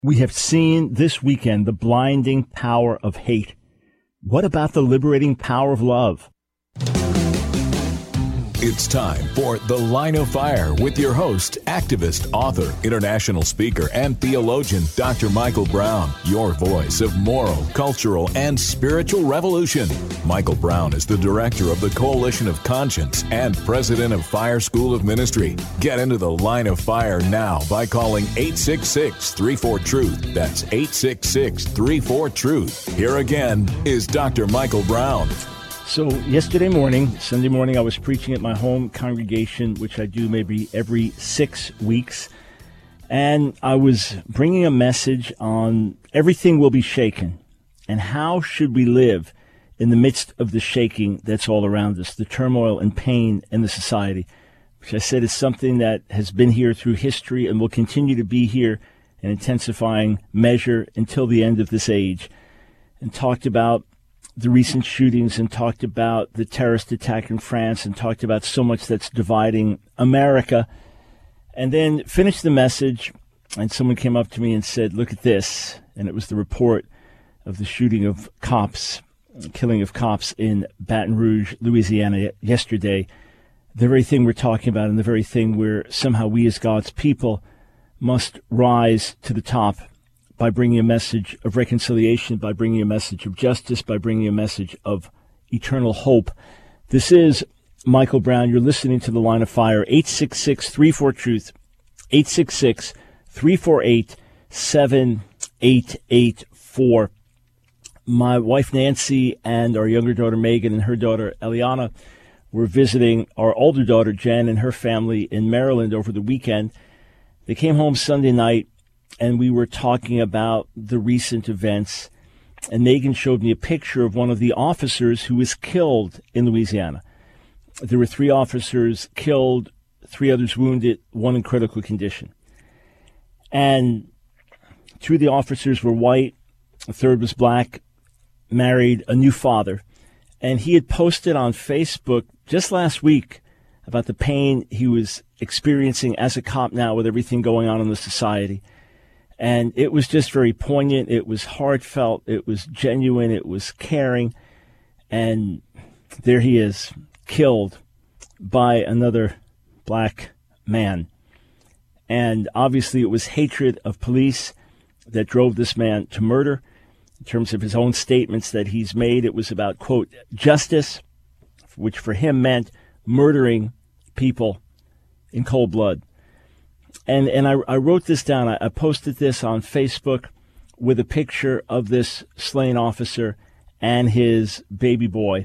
We have seen this weekend the blinding power of hate. What about the liberating power of love? It's time for The Line of Fire with your host, activist, author, international speaker, and theologian, Dr. Michael Brown, your voice of moral, cultural, and spiritual revolution. Michael Brown is the director of the Coalition of Conscience and president of Fire School of Ministry. Get into The Line of Fire now by calling 866-34-TRUTH. That's 866-34-TRUTH. Here again is Dr. Michael Brown. So yesterday morning, Sunday morning, I was preaching at my home congregation, which I do maybe every 6 weeks. And I was bringing a message on everything will be shaken. And how should we live in the midst of the shaking that's all around us, the turmoil and pain in the society, which I said is something that has been here through history and will continue to be here in intensifying measure until the end of this age. And talked about the recent shootings and talked about the terrorist attack in France and talked about so much that's dividing America. And then finished the message, and someone came up to me and said, look at this. And it was the report of the shooting of cops, killing of cops in Baton Rouge, Louisiana yesterday. The very thing we're talking about and the very thing where somehow we as God's people must rise to the top by bringing a message of reconciliation, by bringing a message of justice, by bringing a message of eternal hope. This is Michael Brown. You're listening to The Line of Fire, 866-34-TRUTH, 866-348-7884. My wife Nancy and our younger daughter Megan and her daughter Eliana were visiting our older daughter Jen and her family in Maryland over the weekend. They came home Sunday night, and we were talking about the recent events, and Megan showed me a picture of one of the officers who was killed in Louisiana. There were 3 officers killed, 3 others wounded, 1 in critical condition. And 2 of the officers were white, a 3rd was black, married, a new father. And he had posted on Facebook just last week about the pain he was experiencing as a cop now with everything going on in the society. And it was just very poignant. It was heartfelt. It was genuine. It was caring. And there he is, killed by another black man. And obviously it was hatred of police that drove this man to murder. In terms of his own statements that he's made, it was about, quote, justice, which for him meant murdering people in cold blood. And I wrote this down. I posted this on Facebook with a picture of this slain officer and his baby boy.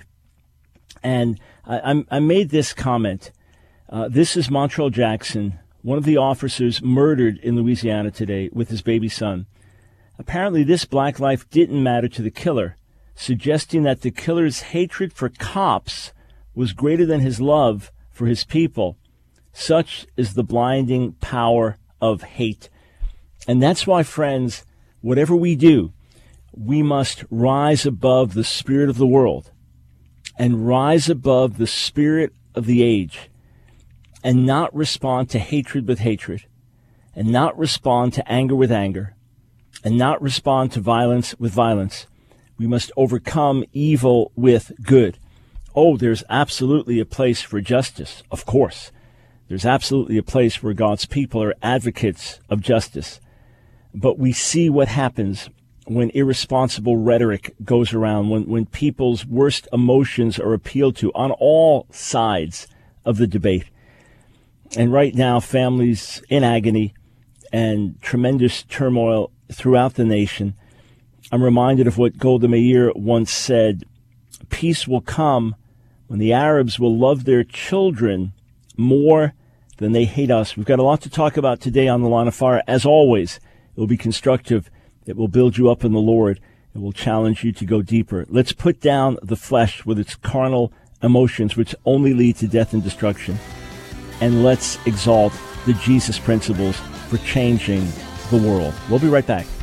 And I made this comment. This is Montrell Jackson, one of the officers murdered in Louisiana today with his baby son. Apparently, this black life didn't matter to the killer, suggesting that the killer's hatred for cops was greater than his love for his people. Such is the blinding power of hate. And that's why, friends, whatever we do, we must rise above the spirit of the world and rise above the spirit of the age and not respond to hatred with hatred and not respond to anger with anger and not respond to violence with violence. We must overcome evil with good. Oh, there's absolutely a place for justice, of course. There's absolutely a place where God's people are advocates of justice. But we see what happens when irresponsible rhetoric goes around, when people's worst emotions are appealed to on all sides of the debate. And right now, families in agony and tremendous turmoil throughout the nation. I'm reminded of what Golda Meir once said, peace will come when the Arabs will love their children more than they hate us. We've got a lot to talk about today on The Line of Fire. As always, it will be constructive. It will build you up in the Lord. It will challenge you to go deeper. Let's put down the flesh with its carnal emotions, which only lead to death and destruction. And let's exalt the Jesus principles for changing the world. We'll be right back.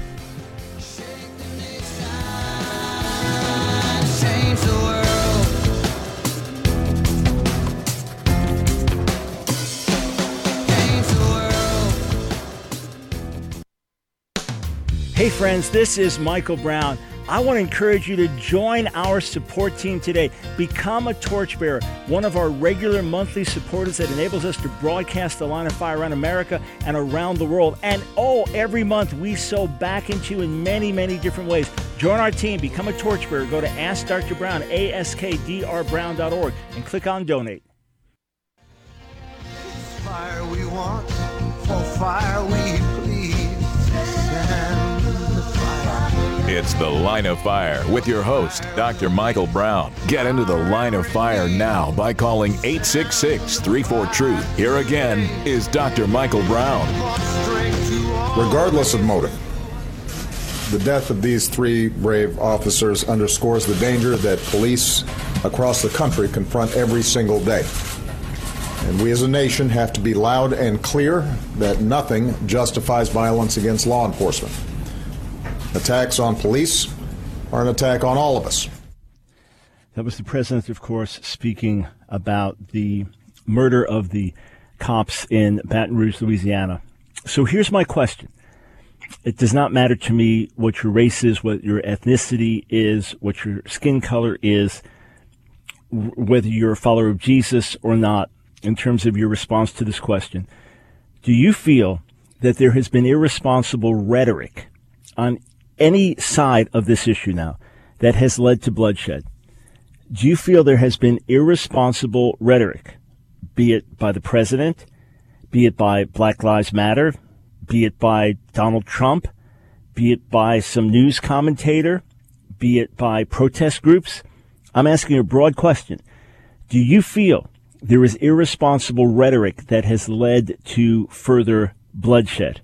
Hey friends, this is Michael Brown. I want to encourage you to join our support team today. Become a torchbearer, one of our regular monthly supporters that enables us to broadcast the Line of Fire around America and around the world. And every month we sow back into you in many, many different ways. Join our team, become a torchbearer. Go to Ask Dr. Brown, askdrbrown.org, and click on Donate. Fire we want, for fire we plead. Send the fire. It's The Line of Fire with your host, Dr. Michael Brown. Get into The Line of Fire now by calling 866-34-TRUTH. Here again is Dr. Michael Brown. Regardless of motive, the death of these three brave officers underscores the danger that police across the country confront every single day. And we as a nation have to be loud and clear that nothing justifies violence against law enforcement. Attacks on police are an attack on all of us. That was the president, of course, speaking about the murder of the cops in Baton Rouge, Louisiana. So here's my question. It does not matter to me what your race is, what your ethnicity is, what your skin color is, whether you're a follower of Jesus or not, in terms of your response to this question. Do you feel that there has been irresponsible rhetoric on any side of this issue now that has led to bloodshed? Do you feel there has been irresponsible rhetoric, be it by the president, be it by Black Lives Matter, be it by Donald Trump, be it by some news commentator, be it by protest groups? I'm asking a broad question. Do you feel there is irresponsible rhetoric that has led to further bloodshed?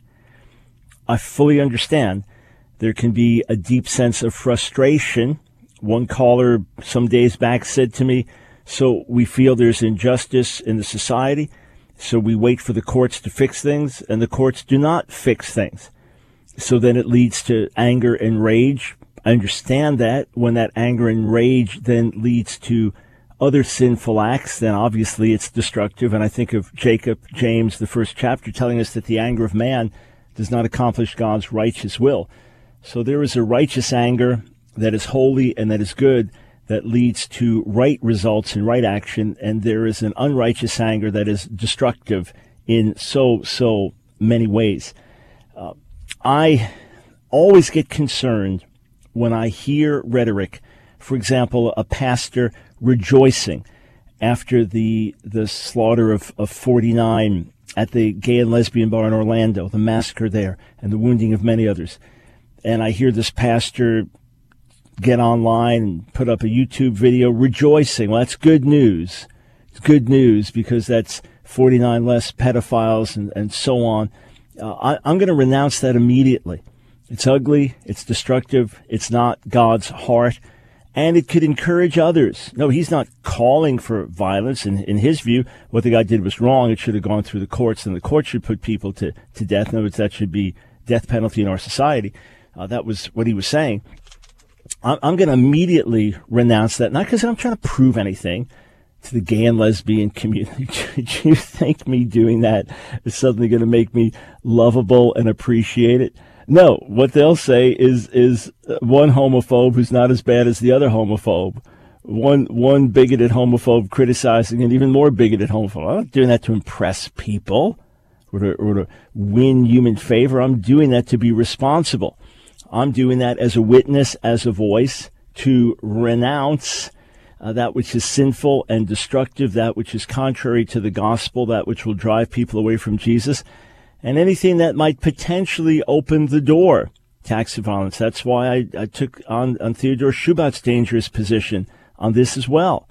I fully understand there can be a deep sense of frustration. One caller some days back said to me, so we feel there's injustice in the society, so we wait for the courts to fix things, and the courts do not fix things. So then it leads to anger and rage. I understand that. When that anger and rage then leads to other sinful acts, then obviously it's destructive. And I think of James, the first chapter, telling us that the anger of man does not accomplish God's righteous will. So there is a righteous anger that is holy and that is good, that leads to right results and right action. And there is an unrighteous anger that is destructive in so many ways. I always get concerned when I hear rhetoric. For example, a pastor rejoicing after the slaughter of 49 at the gay and lesbian bar in Orlando, the massacre there, and the wounding of many others. And I hear this pastor get online and put up a YouTube video rejoicing. Well, that's good news. It's good news because that's 49 less pedophiles and so on. I'm going to renounce that immediately. It's ugly. It's destructive. It's not God's heart. And it could encourage others. No, he's not calling for violence. In his view, what the guy did was wrong. It should have gone through the courts, and the courts should put people to death. In other words, that should be death penalty in our society. That was what he was saying. I'm going to immediately renounce that, not because I'm trying to prove anything to the gay and lesbian community. Do you think me doing that is suddenly going to make me lovable and appreciated? No, what they'll say is one homophobe who's not as bad as the other homophobe, one bigoted homophobe criticizing an even more bigoted homophobe. I'm not doing that to impress people or to win human favor. I'm doing that to be responsible. I'm doing that as a witness, as a voice, to renounce that which is sinful and destructive, that which is contrary to the gospel, that which will drive people away from Jesus, and anything that might potentially open the door to acts of violence. That's why I took on Theodore Schubatz's dangerous position on this as well,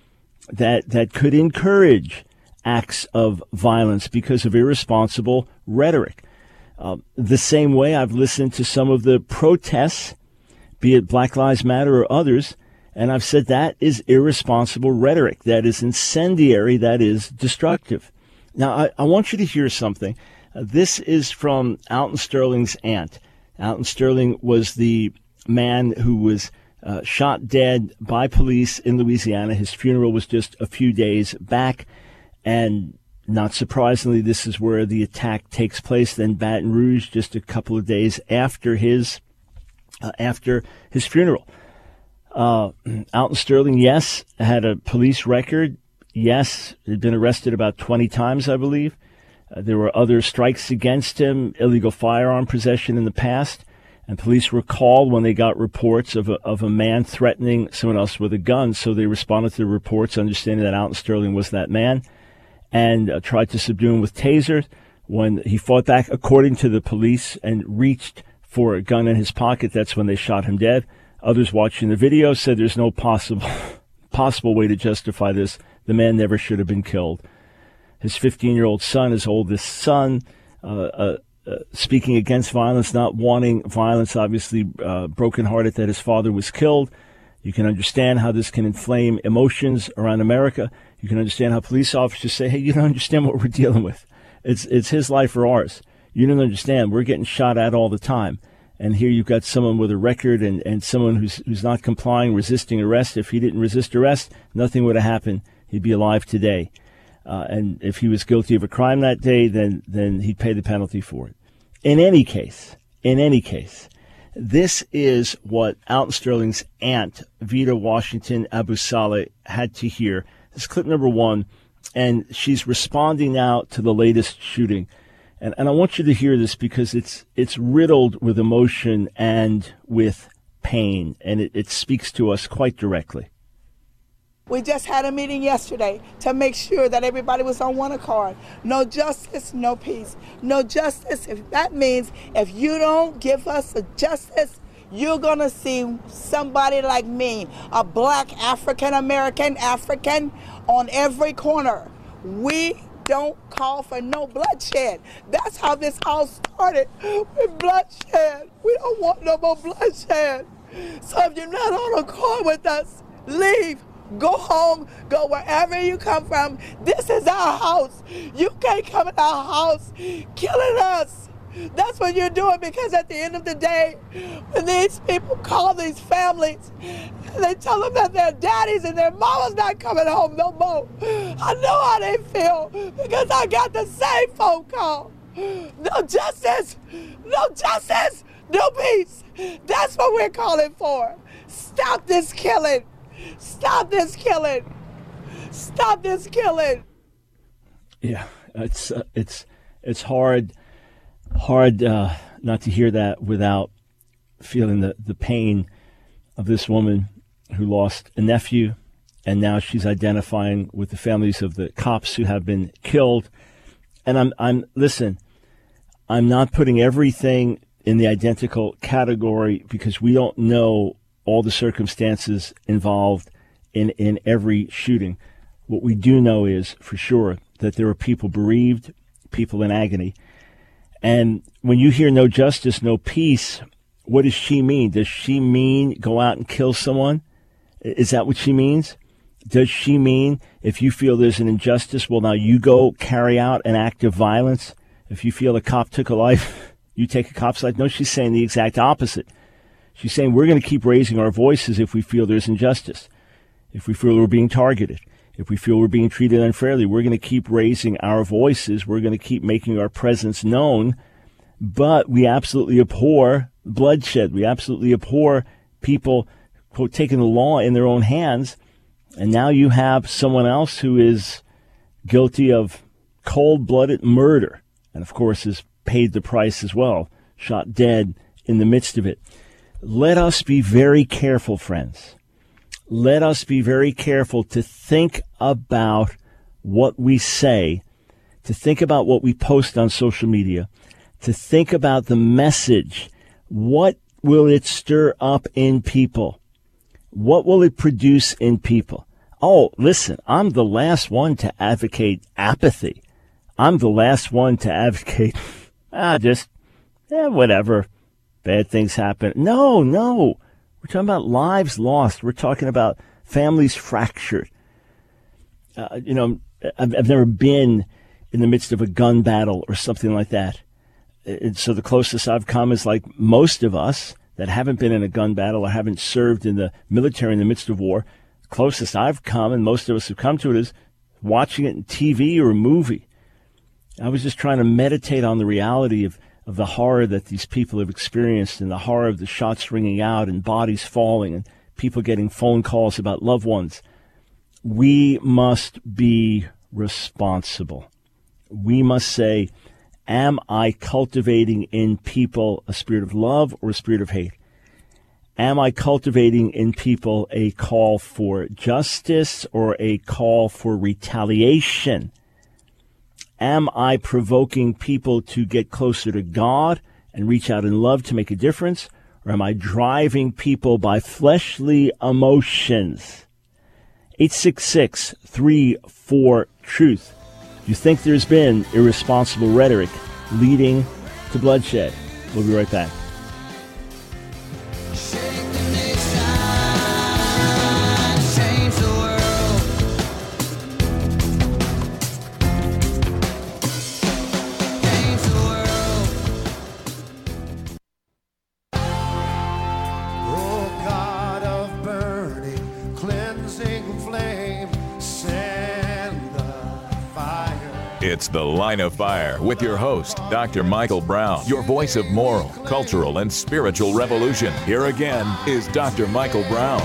that could encourage acts of violence because of irresponsible rhetoric. The same way I've listened to some of the protests, be it Black Lives Matter or others, and I've said that is irresponsible rhetoric, that is incendiary, that is destructive. Now, I want you to hear something. This is from Alton Sterling's aunt. Alton Sterling was the man who was shot dead by police in Louisiana. His funeral was just a few days back, and not surprisingly, this is where the attack takes place. Then Baton Rouge, just a couple of days after his after his funeral. Alton Sterling, yes, had a police record. Yes, had been arrested about 20 times, I believe. There were other strikes against him, illegal firearm possession in the past. And police were called when they got reports of a man threatening someone else with a gun. So they responded to the reports, understanding that Alton Sterling was that man, and tried to subdue him with tasers. When he fought back, according to the police, and reached for a gun in his pocket, that's when they shot him dead. Others watching the video said there's no possible way to justify this. The man never should have been killed. His 15-year-old son, his oldest son, speaking against violence, not wanting violence, obviously brokenhearted that his father was killed. You can understand how this can inflame emotions around America. You can understand how police officers say, hey, you don't understand what we're dealing with. It's his life or ours. You don't understand. We're getting shot at all the time. And here you've got someone with a record and someone who's not complying, resisting arrest. If he didn't resist arrest, nothing would have happened. He'd be alive today. And if he was guilty of a crime that day, then he'd pay the penalty for it. In any case, this is what Alton Sterling's aunt, Vita Washington Abu Saleh, had to hear. This is clip number 1, and she's responding now to the latest shooting. And I want you to hear this because it's riddled with emotion and with pain, and it speaks to us quite directly. We just had a meeting yesterday to make sure that everybody was on one accord. No justice, no peace. No justice, if that means if you don't give us a justice, you're going to see somebody like me, a black African-American African on every corner. We don't call for no bloodshed. That's how this all started, with bloodshed. We don't want no more bloodshed. So if you're not on accord with us, leave. Go home, go wherever you come from. This is our house. You can't come in our house killing us. That's what you're doing, because at the end of the day, when these people call these families, and they tell them that their daddies and their mama's not coming home no more, I know how they feel, because I got the same phone call. No justice, no justice, no peace. That's what we're calling for. Stop this killing. Stop this killing! Stop this killing! Yeah, it's hard not to hear that without feeling the pain of this woman who lost a nephew, and now she's identifying with the families of the cops who have been killed. And listen, I'm not putting everything in the identical category because we don't know all the circumstances involved in every shooting. What we do know is for sure that there are people bereaved, people in agony. And when you hear no justice, no peace, what does she mean? Does she mean go out and kill someone? Is that what she means? Does she mean if you feel there's an injustice, well, now you go carry out an act of violence? If you feel a cop took a life, you take a cop's life? No, she's saying the exact opposite. She's saying we're going to keep raising our voices if we feel there's injustice, if we feel we're being targeted, if we feel we're being treated unfairly. We're going to keep raising our voices. We're going to keep making our presence known. But we absolutely abhor bloodshed. We absolutely abhor people, quote, taking the law in their own hands. And now you have someone else who is guilty of cold-blooded murder and, of course, has paid the price as well, shot dead in the midst of it. Let us be very careful, friends. Let us be very careful to think about what we say, to think about what we post on social media, to think about the message. What will it stir up in people? What will it produce in people? Oh, listen, I'm the last one to advocate apathy. I'm the last one to advocate, whatever. Bad things happen. No. We're talking about lives lost. We're talking about families fractured. I've never been in the midst of a gun battle or something like that. And so the closest I've come is like most of us that haven't been in a gun battle or haven't served in the military in the midst of war. The closest I've come, and most of us have come to it, is watching it in TV or a movie. I was just trying to meditate on the reality of the horror that these people have experienced and the horror of the shots ringing out and bodies falling and people getting phone calls about loved ones, we must be responsible. We must say, am I cultivating in people a spirit of love or a spirit of hate? Am I cultivating in people a call for justice or a call for retaliation? Am I provoking people to get closer to God and reach out in love to make a difference? Or am I driving people by fleshly emotions? 866-34-TRUTH. Do you think there's been irresponsible rhetoric leading to bloodshed? We'll be right back. It's The Line of Fire with your host, Dr. Michael Brown, your voice of moral, cultural, and spiritual revolution. Here again is Dr. Michael Brown.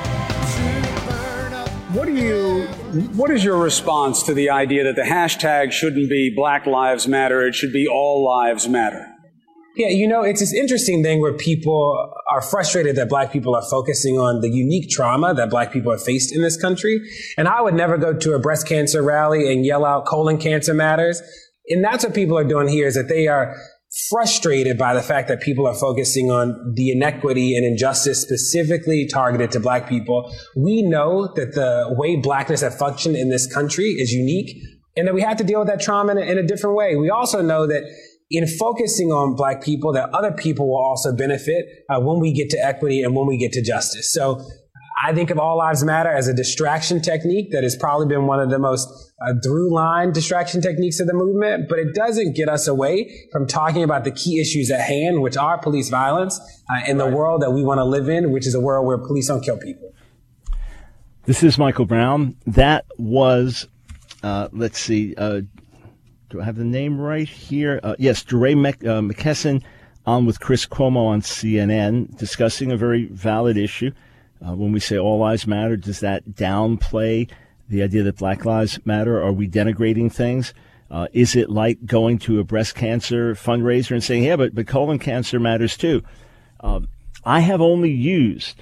What is your response to the idea that the hashtag shouldn't be Black Lives Matter, it should be All Lives Matter? Yeah, it's this interesting thing where people are frustrated that Black people are focusing on the unique trauma that Black people have faced in this country. And I would never go to a breast cancer rally and yell out colon cancer matters. And that's what people are doing here, is that they are frustrated by the fact that people are focusing on the inequity and injustice specifically targeted to Black people. We know that the way Blackness has functioned in this country is unique and that we have to deal with that trauma in a different way. We also know that in focusing on Black people, that other people will also benefit when we get to equity and when we get to justice. So I think of All Lives Matter as a distraction technique that has probably been one of the most through-line distraction techniques of the movement, but it doesn't get us away from talking about the key issues at hand, which are police violence in the world that we want to live in, which is a world where police don't kill people. This is Michael Brown. That was, let's see, do I have the name right here? Yes, DeRay McKesson on with Chris Cuomo on CNN discussing a very valid issue. When we say all lives matter, does that downplay the idea that Black Lives Matter? Are we denigrating things? Is it like going to a breast cancer fundraiser and saying, yeah, but colon cancer matters too? I have only used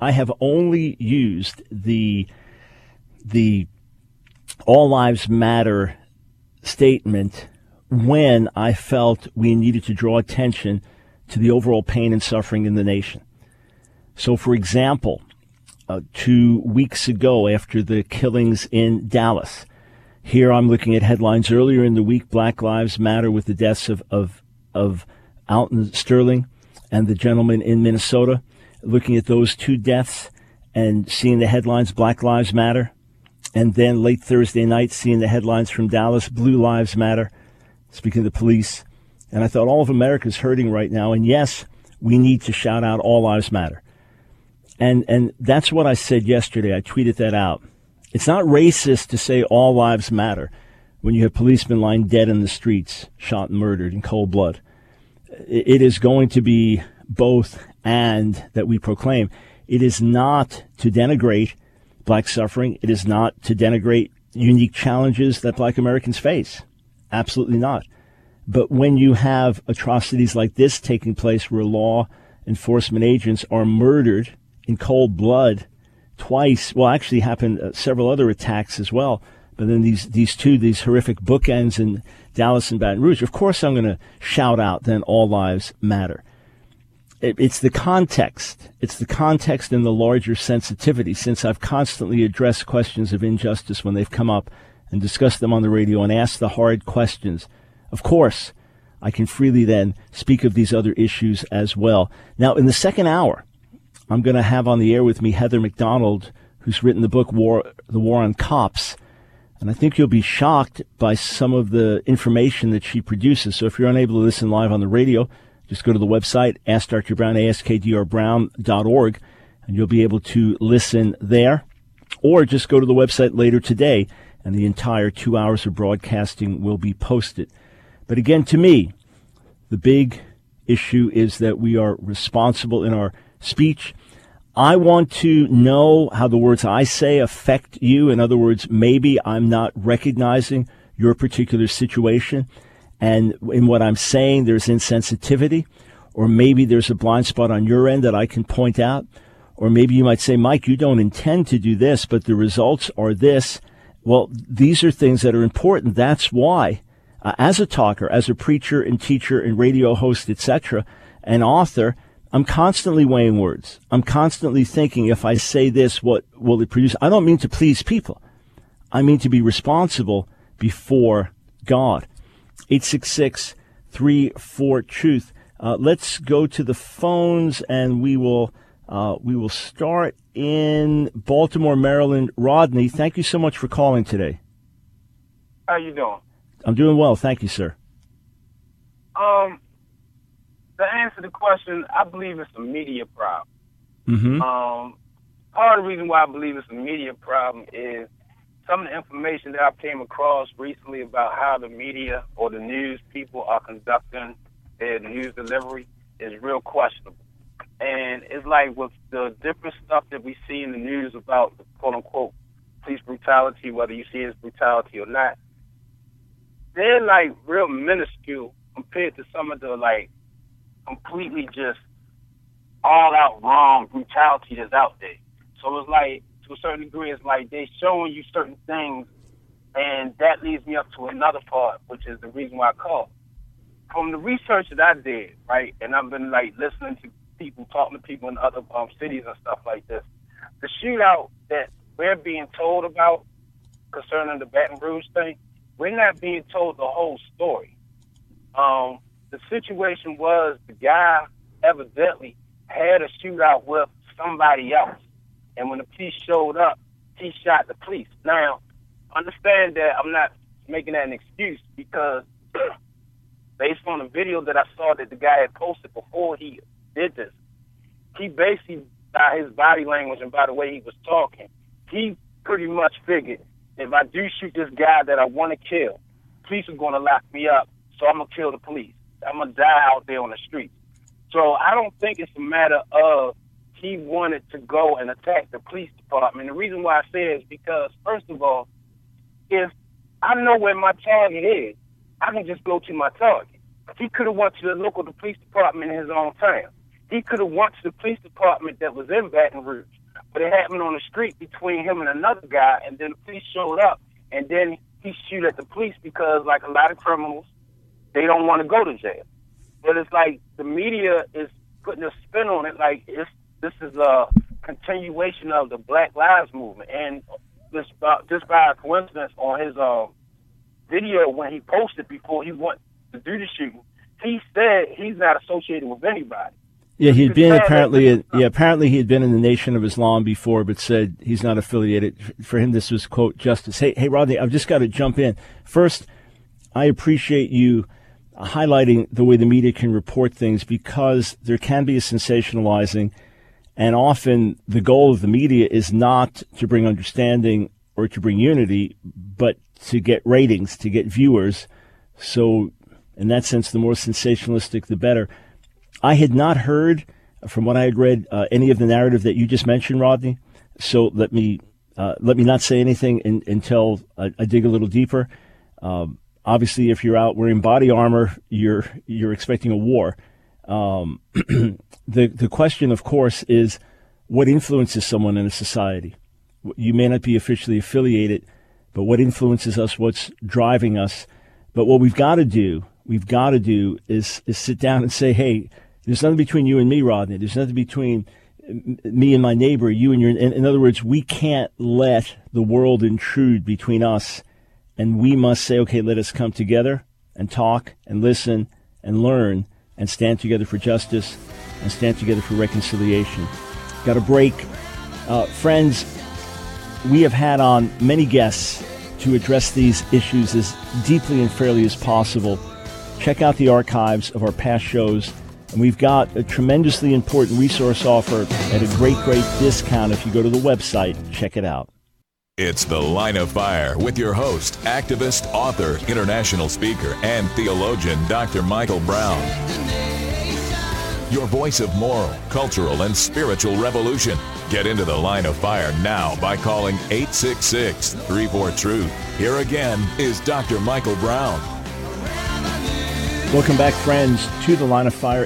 the all lives matter statement when I felt we needed to draw attention to the overall pain and suffering in the nation. So, for example, 2 weeks ago after the killings in Dallas, here I'm looking at headlines earlier in the week, Black Lives Matter with the deaths of Alton Sterling and the gentleman in Minnesota, looking at those two deaths and seeing the headlines, Black Lives Matter. And then late Thursday night, seeing the headlines from Dallas, Blue Lives Matter, speaking of the police. And I thought all of America's hurting right now. And yes, we need to shout out All Lives Matter. And that's what I said yesterday. I tweeted that out. It's not racist to say all lives matter when you have policemen lying dead in the streets, shot and murdered in cold blood. It is going to be both and that we proclaim. It is not to denigrate Black suffering. It is not to denigrate unique challenges that Black Americans face. Absolutely not. But when you have atrocities like this taking place where law enforcement agents are murdered in cold blood twice, well, actually happened several other attacks as well, but then these horrific bookends in Dallas and Baton Rouge, of course I'm going to shout out then all lives matter. It's the context. It's the context and the larger sensitivity, since I've constantly addressed questions of injustice when they've come up and discussed them on the radio and asked the hard questions. Of course, I can freely then speak of these other issues as well. Now, in the second hour, I'm going to have on the air with me Heather McDonald, who's written the book The War on Cops. And I think you'll be shocked by some of the information that she produces. So if you're unable to listen live on the radio, just go to the website, Ask Dr. Brown, askdrbrown.org, and you'll be able to listen there. Or just go to the website later today, and the entire 2 hours of broadcasting will be posted. But again, to me, The big issue is that we are responsible in our speech. I want to know how the words I say affect you. In other words, maybe I'm not recognizing your particular situation, and in what I'm saying there's insensitivity, or maybe there's a blind spot on your end that I can point out, or maybe you might say, Mike, you don't intend to do this, but the results are this. Well, these are things that are important. That's why, as a talker, as a preacher and teacher and radio host, etc., an author, I'm constantly weighing words. I'm constantly thinking, if I say this, what will it produce? I don't mean to please people. I mean to be responsible before God. 866-34-TRUTH. Let's go to the phones, and we will start in Baltimore, Maryland. Rodney, thank you so much for calling today. How you doing? I'm doing well, thank you, sir. To answer the question, I believe it's a media problem. Mm-hmm. Part of the reason why I believe it's a media problem is some of the information that I came across recently about how the media or the news people are conducting their news delivery is real questionable. And it's like with the different stuff that we see in the news about the quote-unquote police brutality, whether you see it as brutality or not, they're like real minuscule compared to some of the like completely just all-out wrong brutality that's out there. So it's like, to a certain degree, it's like they're showing you certain things, and that leads me up to another part, which is the reason why I called. From the research that I did, right, and I've been like listening to people, talking to people in other cities and stuff like this, the shootout that we're being told about concerning the Baton Rouge thing, we're not being told the whole story. The situation was the guy evidently had a shootout with somebody else. And when the police showed up, he shot the police. Now, understand that I'm not making that an excuse, because based on the video that I saw that the guy had posted before he did this, he basically, by his body language and by the way he was talking, he pretty much figured, if I do shoot this guy that I want to kill, police are going to lock me up, so I'm going to kill the police. I'm going to die out there on the streets. So I don't think it's a matter of he wanted to go and attack the police department. The reason why I say it is because, first of all, if I know where my target is, I can just go to my target. He could have went to the local police department in his own town. He could have went to the police department that was in Baton Rouge. But it happened on the street between him and another guy, and then the police showed up, and then he shoot at the police because, like a lot of criminals, they don't want to go to jail. But it's like the media is putting a spin on it like this is a continuation of the Black Lives Movement. And just by coincidence, on his video when he posted before he went to do the shooting, he said he's not associated with anybody. Yeah, he'd been apparently he had been in the Nation of Islam before, but said he's not affiliated. For him, this was, quote, justice. Hey, Rodney, I've just got to jump in. First, I appreciate you highlighting the way the media can report things, because there can be a sensationalizing, and often the goal of the media is not to bring understanding or to bring unity, but to get ratings, to get viewers. So in that sense, the more sensationalistic, the better. I had not heard, from what I had read, any of the narrative that you just mentioned, Rodney. So let me not say anything until I dig a little deeper. Obviously, if you're out wearing body armor, you're expecting a war. The question, of course, is what influences someone in a society. You may not be officially affiliated, but what influences us, what's driving us. But what we've got to do is sit down and say, hey, there's nothing between you and me, Rodney. There's nothing between me and my neighbor, you and your. In other words, we can't let the world intrude between us, and we must say, okay, let us come together and talk and listen and learn and stand together for justice and stand together for reconciliation. Got a break. Friends, we have had on many guests to address these issues as deeply and fairly as possible. Check out the archives of our past shows. And we've got a tremendously important resource offer at a great, great discount. If you go to the website, check it out. It's The Line of Fire with your host, activist, author, international speaker, and theologian, Dr. Michael Brown. Your voice of moral, cultural, and spiritual revolution. Get into The Line of Fire now by calling 866-34-TRUTH. Here again is Dr. Michael Brown. Welcome back, friends, to The Line of Fire,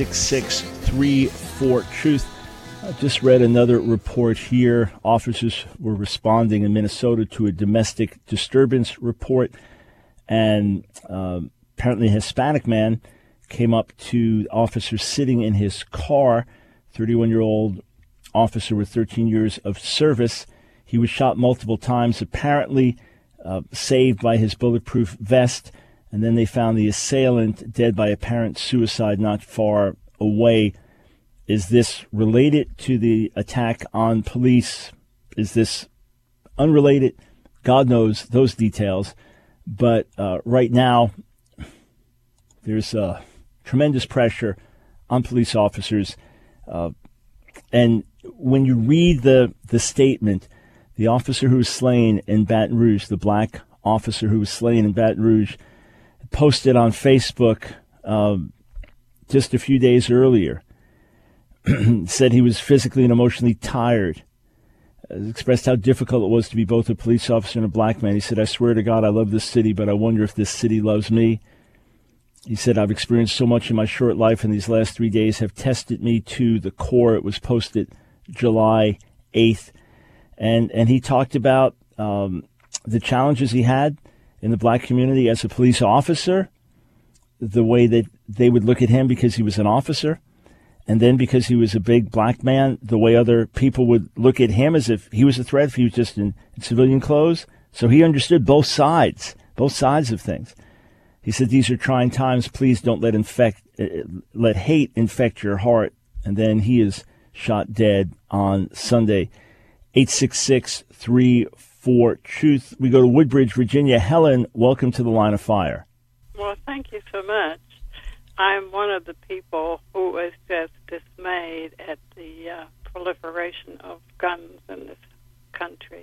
866-34-TRUTH. I just read another report here. Officers were responding in Minnesota to a domestic disturbance report, and apparently a Hispanic man came up to officers sitting in his car, 31-year-old officer with 13 years of service. He was shot multiple times, apparently saved by his bulletproof vest, and then they found the assailant dead by apparent suicide not far away. Is this related to the attack on police? Is this unrelated? God knows those details. But right now, there's tremendous pressure on police officers. And when you read the statement, the officer who was slain in Baton Rouge, the black officer who was slain in Baton Rouge, posted on Facebook just a few days earlier, said he was physically and emotionally tired, expressed how difficult it was to be both a police officer and a black man. He said, "I swear to God, I love this city, but I wonder if this city loves me." He said, "I've experienced so much in my short life, and these last 3 days have tested me to the core." It was posted July 8th. And he talked about the challenges he had in the black community as a police officer, the way that they would look at him because he was an officer, and then because he was a big black man, the way other people would look at him as if he was a threat, if he was just in civilian clothes. So he understood both sides of things. He said, "These are trying times. Please don't let hate infect your heart." And then he is shot dead on Sunday. 866-34-TRUTH. We go to Woodbridge, Virginia. Helen, welcome to The Line of Fire. Well, thank you so much. I'm one of the people who is just dismayed at the proliferation of guns in this country.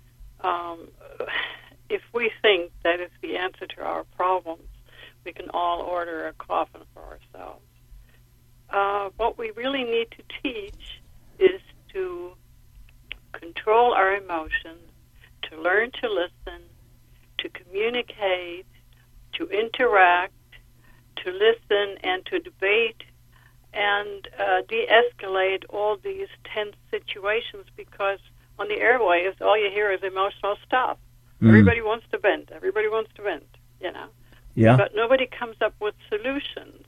If we think that is the answer to our problems, we can all order a coffin for ourselves. What we really need to teach is to control our emotions, to learn to listen, to communicate, to interact, to listen and to debate and de-escalate all these tense situations, because on the airwaves, all you hear is emotional stuff. Everybody wants to vent. Everybody wants to vent, Yeah. But nobody comes up with solutions.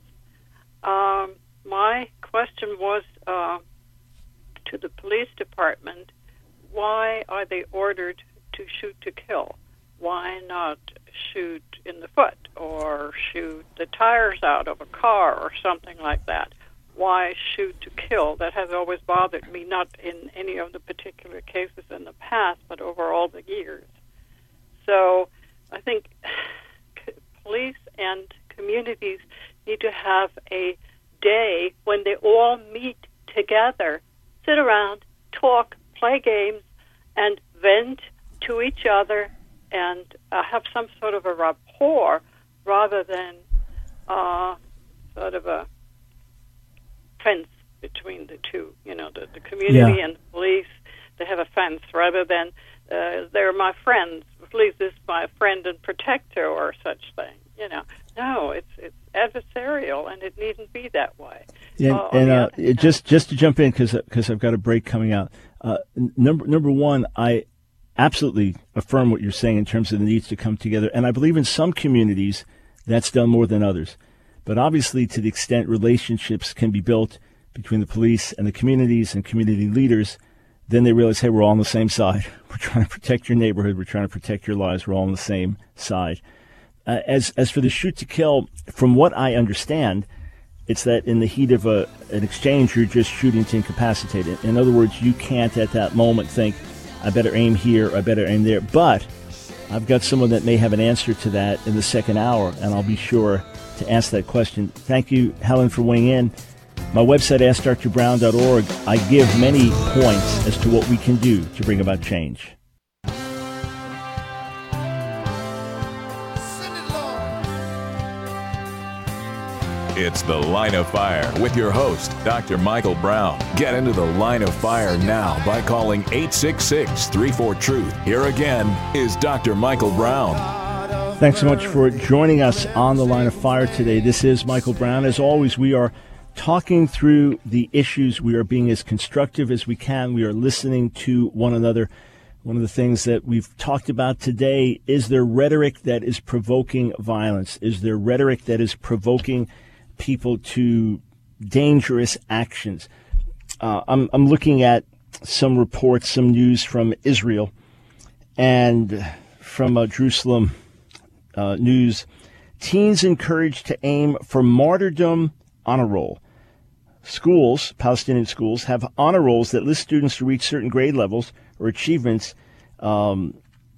My question was to the police department, why are they ordered to shoot to kill? Why not shoot in the foot or shoot the tires out of a car or something like that? Why shoot to kill? That has always bothered me, not in any of the particular cases in the past, but over all the years. So I think police and communities need to have a day when they all meet together, sit around, talk, play games, and vent to each other and have some sort of a rapport rather than sort of a fence between the two. The community and the police, they have a fence rather than they're my friends. Police is my friend and protector or such thing. No, it's adversarial, and it needn't be that way. Yeah, just to jump in because I've got a break coming out. Number one, I absolutely affirm what you're saying in terms of the needs to come together, and I believe in some communities that's done more than others. But obviously, to the extent relationships can be built between the police and the communities and community leaders, then they realize, hey, we're all on the same side. We're trying to protect your neighborhood. We're trying to protect your lives. We're all on the same side. As for the shoot to kill, from what I understand, it's that in the heat of an exchange, you're just shooting to incapacitate it. In other words, you can't at that moment think, I better aim here, I better aim there. But I've got someone that may have an answer to that in the second hour, and I'll be sure to ask that question. Thank you, Helen, for weighing in. My website, AskDrBrown.org, I give many points as to what we can do to bring about change. It's The Line of Fire with your host, Dr. Michael Brown. Get into The Line of Fire now by calling 866-34-TRUTH. Here again is Dr. Michael Brown. Thanks so much for joining us on The Line of Fire today. This is Michael Brown. As always, we are talking through the issues. We are being as constructive as we can. We are listening to one another. One of the things that we've talked about today is there rhetoric that is provoking violence? Is there rhetoric that is provoking people to dangerous actions? I'm looking at some reports, some news from Israel and from Jerusalem News. Teens encouraged to aim for martyrdom honor roll. Schools, Palestinian schools, have honor rolls that list students to reach certain grade levels or achievements, and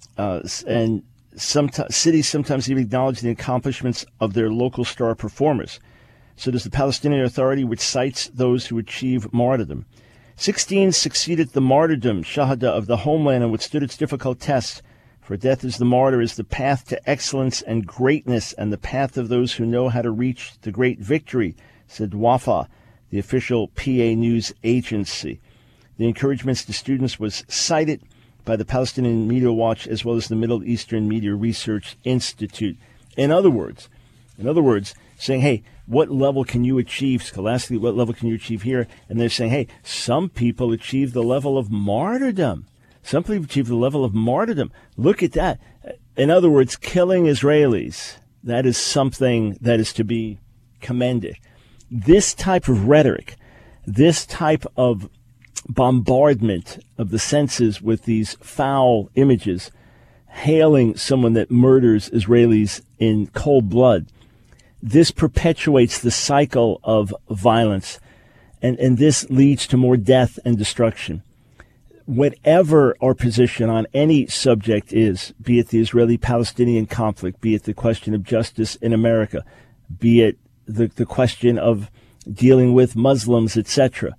cities sometimes even acknowledge the accomplishments of their local star performers. So does the Palestinian Authority, which cites those who achieve martyrdom. 16 succeeded the martyrdom, shahada, of the homeland and withstood its difficult tests. For death is the martyr, is the path to excellence and greatness, and the path of those who know how to reach the great victory, said Wafa, the official PA news agency. The encouragements to students was cited by the Palestinian Media Watch as well as the Middle Eastern Media Research Institute. In other words, saying, hey, what level can you achieve scholastically? What level can you achieve here? And they're saying, hey, some people achieve the level of martyrdom. Some people achieve the level of martyrdom. Look at that. In other words, killing Israelis, that is something that is to be commended. This type of rhetoric, this type of bombardment of the senses with these foul images, hailing someone that murders Israelis in cold blood, this perpetuates the cycle of violence, and this leads to more death and destruction. Whatever our position on any subject is, be it the Israeli-Palestinian conflict, be it the question of justice in America, be it the question of dealing with Muslims, etc.,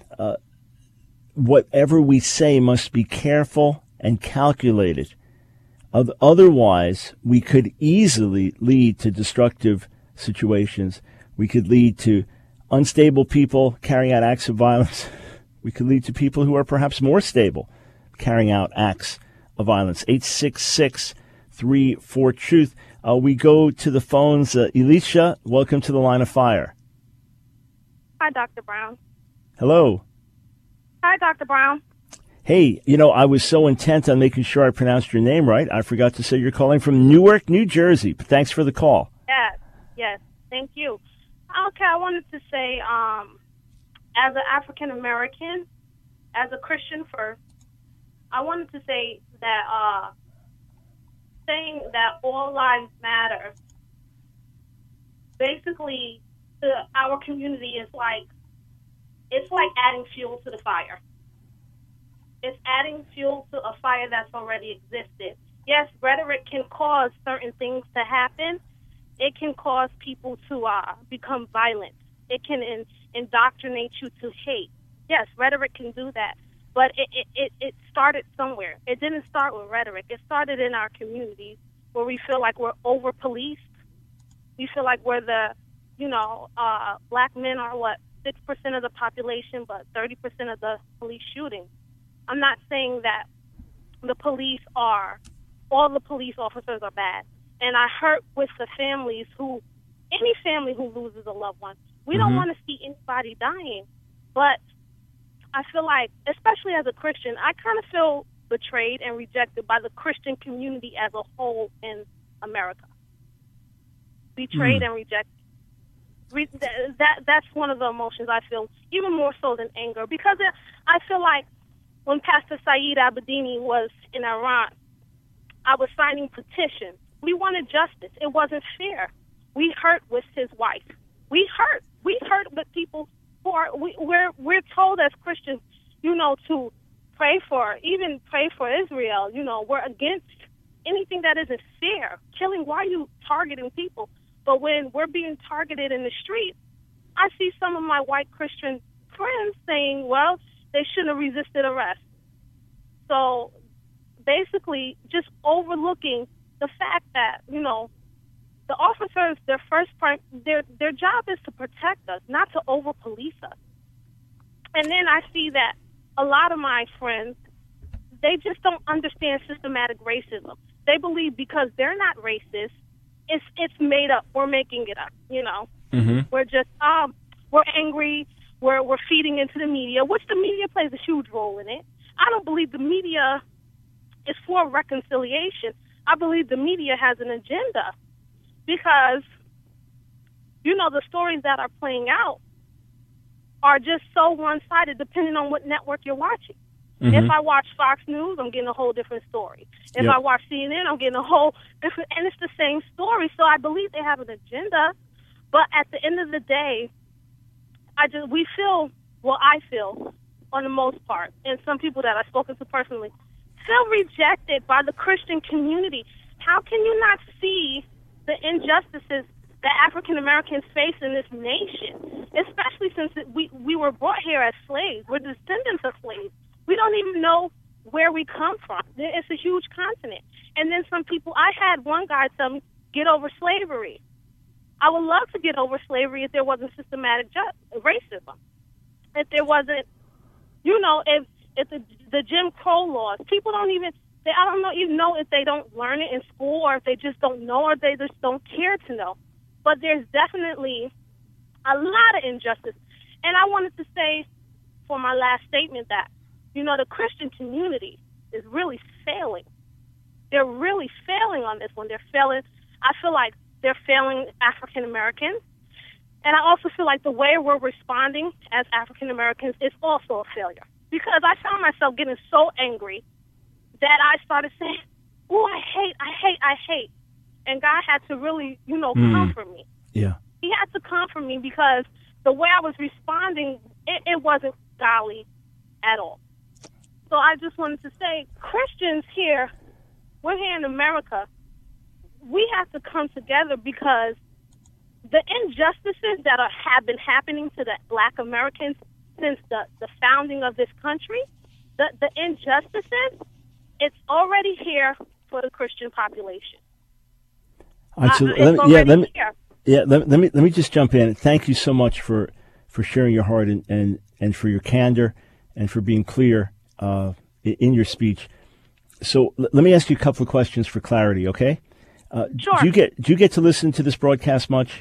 whatever we say must be careful and calculated. Otherwise, we could easily lead to destructive situations. We could lead to unstable people carrying out acts of violence. We could lead to people who are perhaps more stable carrying out acts of violence. 866-34-TRUTH. We go to the phones. Elisha, welcome to The Line of Fire. Hi, Dr. Brown. Hello. Hi, Dr. Brown. Hey, I was so intent on making sure I pronounced your name right, I forgot to say you're calling from Newark, New Jersey. But thanks for the call. Yes, thank you. Okay, I wanted to say, as an African American, as a Christian first, I wanted to say that saying that all lives matter, basically, to our community is it's like adding fuel to the fire. It's adding fuel to a fire that's already existed. Yes, rhetoric can cause certain things to happen. It can cause people to become violent. It can indoctrinate you to hate. Yes, rhetoric can do that. But it started somewhere. It didn't start with rhetoric. It started in our communities where we feel like we're over-policed. We feel like we're black men are 6% of the population, but 30% of the police shootings. I'm not saying that all the police officers are bad. And I hurt with the families any family who loses a loved one. We don't want to see anybody dying. But I feel like, especially as a Christian, I kind of feel betrayed and rejected by the Christian community as a whole in America. Betrayed and rejected. That's one of the emotions I feel, even more so than anger. Because I feel like when Pastor Saeed Abedini was in Iran, I was signing petitions. We wanted justice. It wasn't fair. We hurt with his wife. We hurt with people who are, we're told as Christians, to pray for Israel. We're against anything that isn't fair. Killing, why are you targeting people? But when we're being targeted in the street, I see some of my white Christian friends saying, well, they shouldn't have resisted arrest. So basically just overlooking the fact that, The officers, their job is to protect us, not to over-police us. And then I see that a lot of my friends, they just don't understand systematic racism. They believe because they're not racist, it's made up. We're making it up, you know. Mm-hmm. We're just, we're angry. We're feeding into the media, which the media plays a huge role in it. I don't believe the media is for reconciliation. I believe the media has an agenda because, you know, the stories that are playing out are just so one-sided depending on what network you're watching. Mm-hmm. If I watch Fox News, I'm getting a whole different story. If I watch CNN, I'm getting a whole different, and it's the same story. So I believe they have an agenda, but at the end of the day, I feel, on the most part, and some people that I've spoken to personally, feel rejected by the Christian community. How can you not see the injustices that African Americans face in this nation, especially since we were brought here as slaves? We're descendants of slaves. We don't even know where we come from. It's a huge continent. And then some people, I had one guy tell me, get over slavery. I would love to get over slavery if there wasn't systematic racism. If there wasn't, you know, if the Jim Crow laws, people don't even, I don't even know if they don't learn it in school or if they just don't know or they just don't care to know. But there's definitely a lot of injustice. And I wanted to say for my last statement that, you know, the Christian community is really failing. They're really failing on this one. They're failing. I feel like they're failing African Americans. And I also feel like the way we're responding as African Americans is also a failure. Because I found myself getting so angry that I started saying, oh, I hate. And God had to really, you know, comfort me. Yeah. He had to comfort me because the way I was responding, it wasn't godly at all. So I just wanted to say, Christians here, we're here in America, we have to come together because the injustices that have been happening to the Black Americans since the founding of this country, the injustices, it's already here for the Christian population. All right, so let me just jump in. Thank you so much for sharing your heart and for your candor and for being clear in your speech. So let me ask you a couple of questions for clarity, okay? Sure. Do you get to listen to this broadcast much?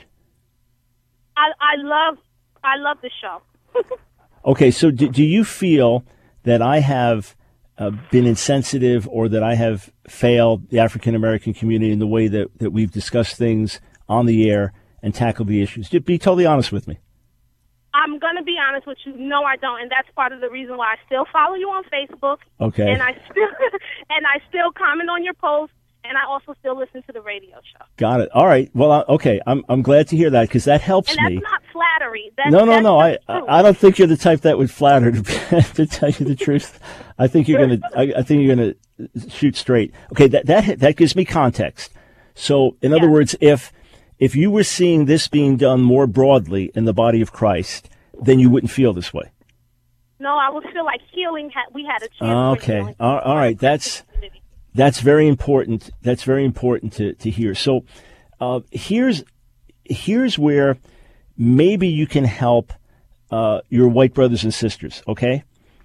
I love the show. Okay, so do you feel that I have been insensitive or that I have failed the African American community in the way that we've discussed things on the air and tackled the issues? Be totally honest with me. I'm going to be honest with you. No, I don't. And that's part of the reason why I still follow you on Facebook. Okay. And I still comment on your posts. And I also still listen to the radio show. Got it. All right. Well, okay. I'm glad to hear that because that helps me. And that's not flattery. No. I don't think you're the type that would flatter. To tell you the truth, I think you're gonna shoot straight. Okay. That gives me context. So, in other words, if you were seeing this being done more broadly in the body of Christ, then you wouldn't feel this way. No, I would feel like healing. We had a chance. Okay. All right. That's very important. That's very important to hear. So here's where maybe you can help your white brothers and sisters, okay?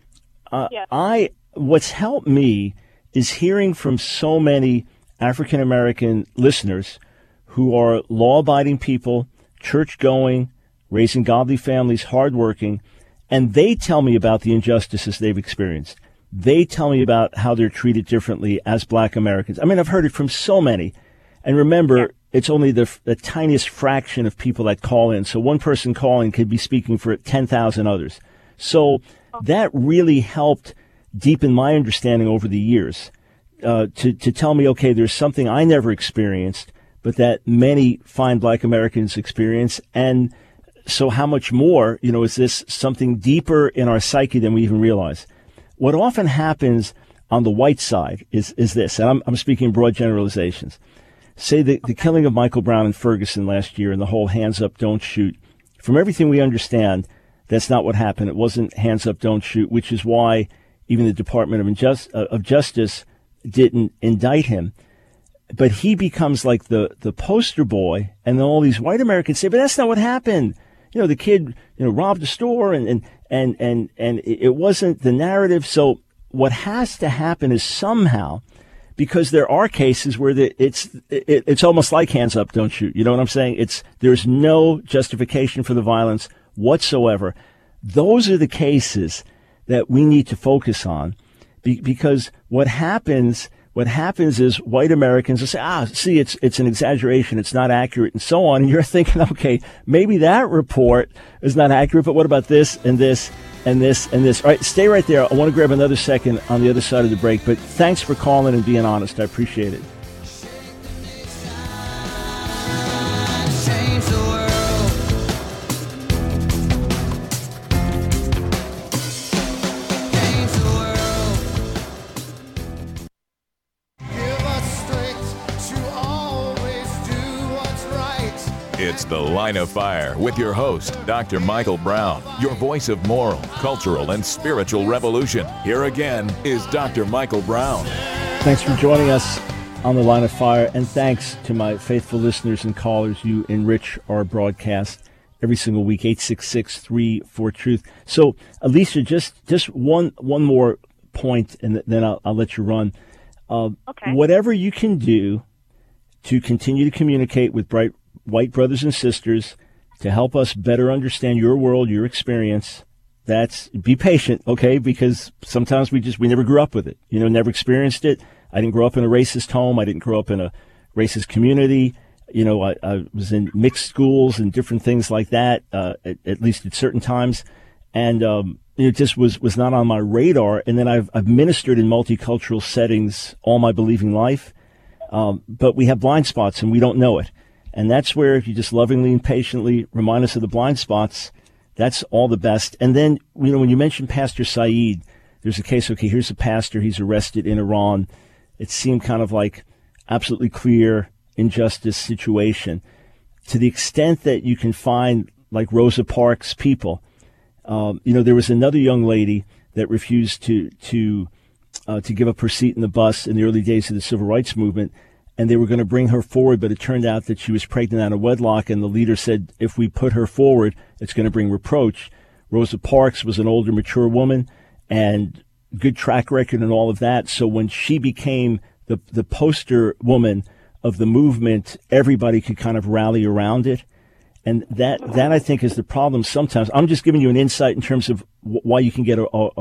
What's helped me is hearing from so many African-American listeners who are law-abiding people, church-going, raising godly families, hardworking, and they tell me about the injustices they've experienced. They tell me about how they're treated differently as Black Americans. I mean, I've heard it from so many. And remember, it's only the tiniest fraction of people that call in. So one person calling could be speaking for 10,000 others. So that really helped deepen my understanding over the years to tell me, okay, there's something I never experienced, but that many fine Black Americans experience. And so how much more, is this something deeper in our psyche than we even realize? What often happens on the white side is this, and I'm speaking broad generalizations. Say the killing of Michael Brown in Ferguson last year and the whole hands up, don't shoot. From everything we understand, that's not what happened. It wasn't hands up, don't shoot, which is why even the Department of Justice didn't indict him. but he becomes like the poster boy, and then all these white Americans say, but that's not what happened. The kid, robbed a store and it wasn't the narrative. So what has to happen is somehow, because there are cases where it's almost like hands up, don't shoot. You know what I'm saying? There's no justification for the violence whatsoever. Those are the cases that we need to focus on, because what happens is white Americans will say, see, it's an exaggeration, it's not accurate, and so on. And you're thinking, okay, maybe that report is not accurate, but what about this and this and this and this? All right, stay right there. I want to grab another second on the other side of the break, but thanks for calling and being honest. I appreciate it. It's The Line of Fire with your host, Dr. Michael Brown, your voice of moral, cultural, and spiritual revolution. Here again is Dr. Michael Brown. Thanks for joining us on The Line of Fire, and thanks to my faithful listeners and callers. You enrich our broadcast every single week, 866-34-TRUTH. So, Alicia, just one more point, and then I'll let you run. Okay. Whatever you can do to continue to communicate with white brothers and sisters to help us better understand your world, your experience, be patient, okay? Because sometimes we never grew up with it, never experienced it. I didn't grow up in a racist home. I didn't grow up in a racist community. I was in mixed schools and different things like that, at least at certain times. And it just was not on my radar. And then I've ministered in multicultural settings all my believing life. But we have blind spots and we don't know it. And that's where, if you just lovingly and patiently remind us of the blind spots, that's all the best. And then, when you mentioned Pastor Saeed, there's a case, okay, here's a pastor, he's arrested in Iran. It seemed kind of like absolutely clear injustice situation. To the extent that you can find, like Rosa Parks people, there was another young lady that refused to give up her seat in the bus in the early days of the civil rights movement. And they were going to bring her forward, but it turned out that she was pregnant out of wedlock, and the leader said, if we put her forward, it's going to bring reproach. Rosa Parks was an older, mature woman, and good track record and all of that. So when she became the poster woman of the movement, everybody could kind of rally around it. And that I think is the problem sometimes. I'm just giving you an insight in terms of why you can get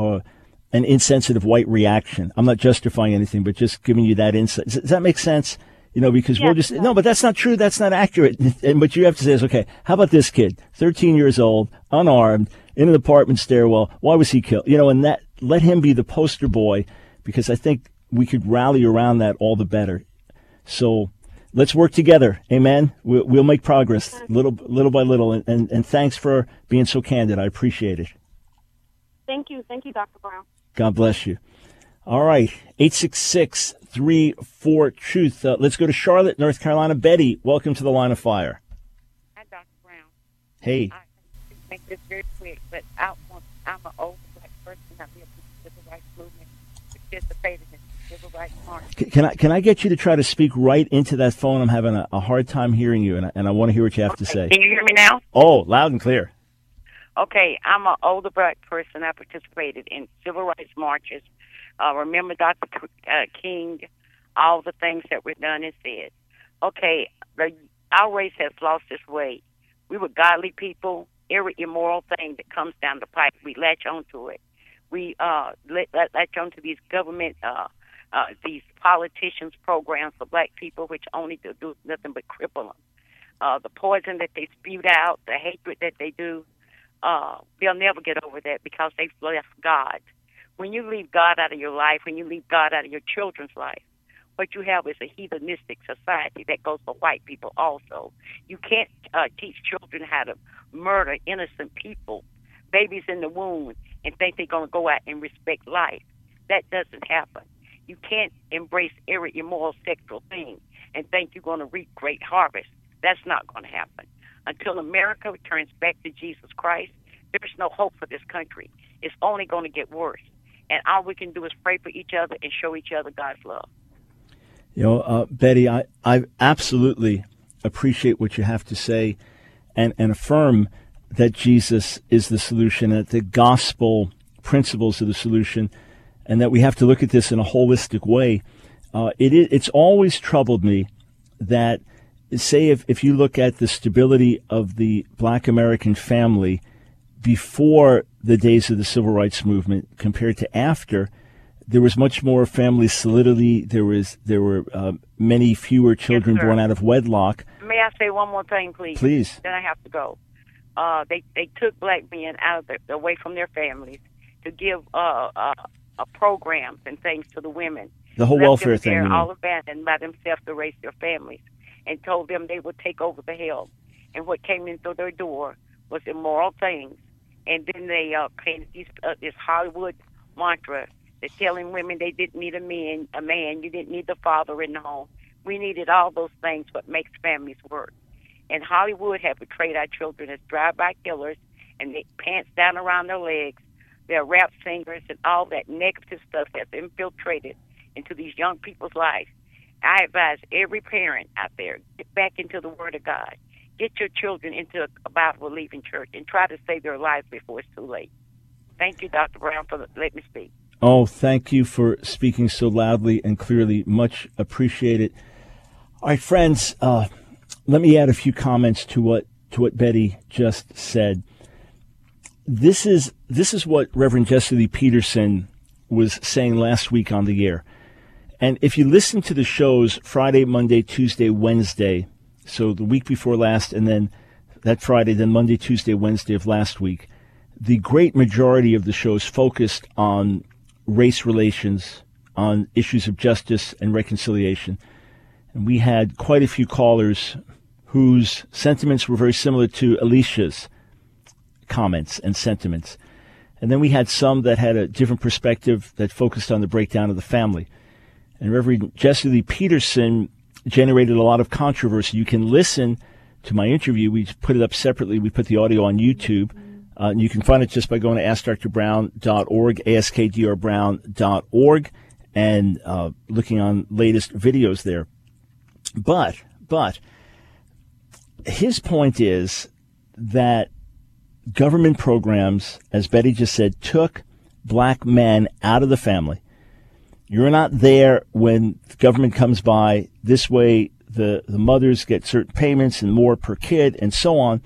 an insensitive white reaction. I'm not justifying anything, but just giving you that insight. Does that make sense? Because we'll just, no, but that's not true. That's not accurate. And what you have to say is, okay, how about this kid, 13 years old, unarmed, in an apartment stairwell? Why was he killed? And that, let him be the poster boy, because I think we could rally around that all the better. So let's work together. Amen. We'll make progress little by little. And thanks for being so candid. I appreciate it. Thank you. Thank you, Dr. Brown. God bless you. All right, 866-34-TRUTH. Let's go to Charlotte, North Carolina. Betty, welcome to The Line of Fire. Hi, Dr. Brown. Hey. I make this very quick, but I'm an old black person. I live in the civil rights movement, participated in the civil rights march. Can I get you to try to speak right into that phone? I'm having a hard time hearing you, and I want to hear what you have to say. Can you hear me now? Oh, loud and clear. Okay, I'm an older black person. I participated in civil rights marches. Remember Dr. King, all the things that were done and said. Okay, our race has lost its way. We were godly people. Every immoral thing that comes down the pipe, we latch onto it. We latch onto these government, these politicians' programs for black people, which only do nothing but cripple them. The poison that they spewed out, the hatred that they do, they'll never get over that because they've left God. When you leave God out of your life, when you leave God out of your children's life, what you have is a heathenistic society that goes for white people also. You can't teach children how to murder innocent people, babies in the womb, and think they're going to go out and respect life. That doesn't happen. You can't embrace every immoral sexual thing and think you're going to reap great harvest. That's not going to happen. Until America returns back to Jesus Christ, there's no hope for this country. It's only going to get worse. And all we can do is pray for each other and show each other God's love. Betty, I absolutely appreciate what you have to say and affirm that Jesus is the solution, that the gospel principles are the solution, and that we have to look at this in a holistic way. It's always troubled me that, say, if you look at the stability of the Black American family before the days of the Civil Rights Movement compared to after, there was much more family solidity. There were many fewer children born out of wedlock. May I say one more thing, please? Please. Then I have to go. They took black men out of away from their families to give programs and things to the women. The whole welfare thing. They're all abandoned by themselves to raise their families, and told them they would take over the helm. And what came in through their door was immoral things. And then they created this Hollywood mantra. They're telling women they didn't need a man. You didn't need the father in the home. We needed all those things, what makes families work. And Hollywood have portrayed our children as drive-by killers, and they pants down around their legs. They're rap singers, and all that negative stuff has infiltrated into these young people's lives. I advise every parent out there, get back into the Word of God. Get your children into a Bible-believing church and try to save their lives before it's too late. Thank you, Dr. Brown, for letting me speak. Oh, thank you for speaking so loudly and clearly. Much appreciated. All right, friends, let me add a few comments to what Betty just said. This is what Reverend Jesse Lee Peterson was saying last week on the air. And if you listen to the shows Friday, Monday, Tuesday, Wednesday, so the week before last, and then that Friday, then Monday, Tuesday, Wednesday of last week, the great majority of the shows focused on race relations, on issues of justice and reconciliation. And we had quite a few callers whose sentiments were very similar to Alicia's comments and sentiments. And then we had some that had a different perspective that focused on the breakdown of the family. And Reverend Jesse Lee Peterson generated a lot of controversy. You can listen to my interview. We put it up separately. We put the audio on YouTube. And you can find it just by going to AskDrBrown.org, AskDrBrown.org, and looking on latest videos there. But his point is that government programs, as Betty just said, took black men out of the family. You're not there when the government comes by. This way, the mothers get certain payments and more per kid and so on.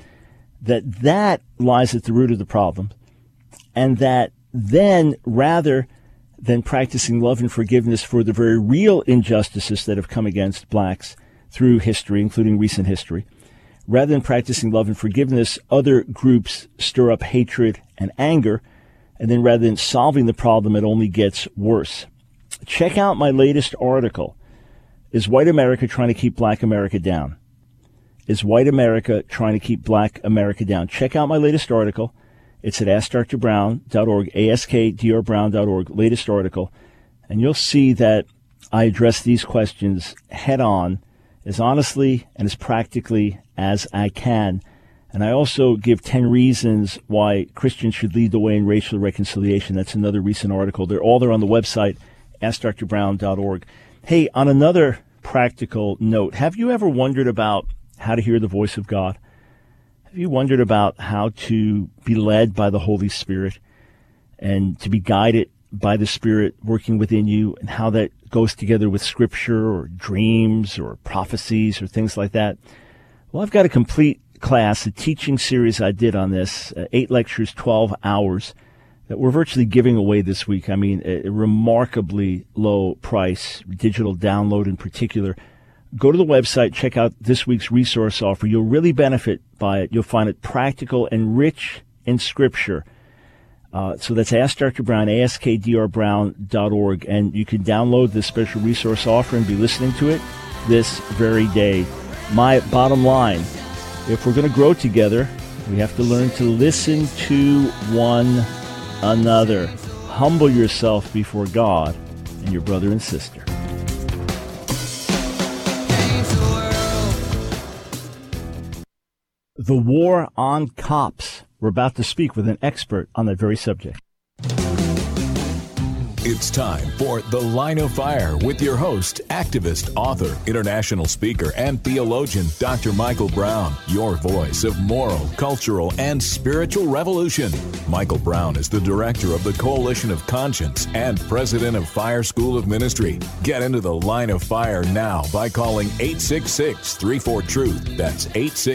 That lies at the root of the problem. And that then, rather than practicing love and forgiveness for the very real injustices that have come against blacks through history, including recent history, rather than practicing love and forgiveness, other groups stir up hatred and anger. And then rather than solving the problem, it only gets worse. Check out my latest article. Is white America trying to keep black America down? Is white America trying to keep black America down? Check out my latest article. It's at AskDrBrown.org, AskDrBrown.org, latest article. And you'll see that I address these questions head on, as honestly and as practically as I can. And I also give 10 reasons why Christians should lead the way in racial reconciliation. That's another recent article. They're all there on the website, AskDrBrown.org. Hey, on another practical note, have you ever wondered about how to hear the voice of God? Have you wondered about how to be led by the Holy Spirit and to be guided by the Spirit working within you, and how that goes together with Scripture or dreams or prophecies or things like that? Well, I've got a complete class, a teaching series I did on this, 8 lectures, 12 hours, that we're virtually giving away this week. I mean, a remarkably low price, digital download in particular. Go to the website, check out this week's resource offer. You'll really benefit by it. You'll find it practical and rich in Scripture. So that's Ask Dr. Brown, AskDrBrown.org. And you can download this special resource offer and be listening to it this very day. My bottom line, if we're going to grow together, we have to learn to listen to one another. Humble yourself before God and your brother and sister. The war on cops. We're about to speak with an expert on that very subject. It's time for The Line of Fire with your host, activist, author, international speaker, and theologian, Dr. Michael Brown, your voice of moral, cultural, and spiritual revolution. Michael Brown is the director of the Coalition of Conscience and president of Fire School of Ministry. Get into The Line of Fire now by calling 866-34-TRUTH. That's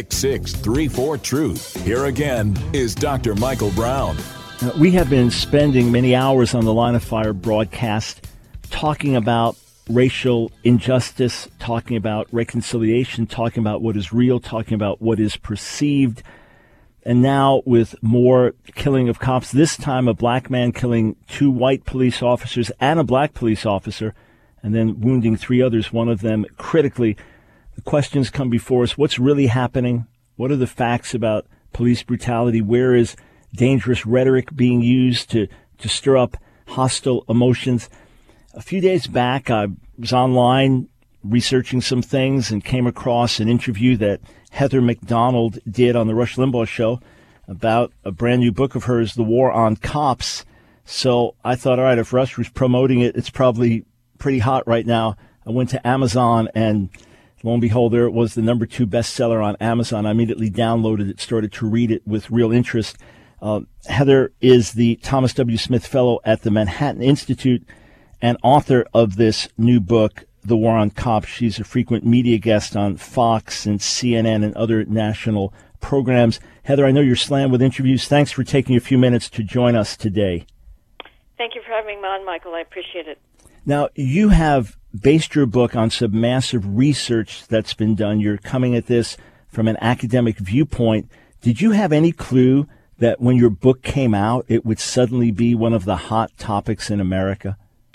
866-34-TRUTH. Here again is Dr. Michael Brown. We have been spending many hours on the Line of Fire broadcast talking about racial injustice, talking about reconciliation, talking about what is real, talking about what is perceived. And now with more killing of cops, this time a black man killing 2 white police officers and a black police officer, and then wounding 3 others, one of them critically. The questions come before us. What's really happening? What are the facts about police brutality? Where is dangerous rhetoric being used to stir up hostile emotions? A few days back, I was online researching some things and came across an interview that Heather McDonald did on the Rush Limbaugh show about a brand new book of hers, The War on Cops. So I thought, all right, if Rush was promoting it, it's probably pretty hot right now. I went to Amazon, and lo and behold, there it was, the number 2 bestseller on Amazon. I immediately downloaded it, started to read it with real interest. Heather is the Thomas W. Smith Fellow at the Manhattan Institute and author of this new book, The War on Cops. She's a frequent media guest on Fox and CNN and other national programs. Heather, I know you're slammed with interviews. Thanks for taking a few minutes to join us today. Thank you for having me on, Michael. I appreciate it. Now, you have based your book on some massive research that's been done. You're coming at this from an academic viewpoint. Did you have any clue that when your book came out, it would suddenly be one of the hot topics in America?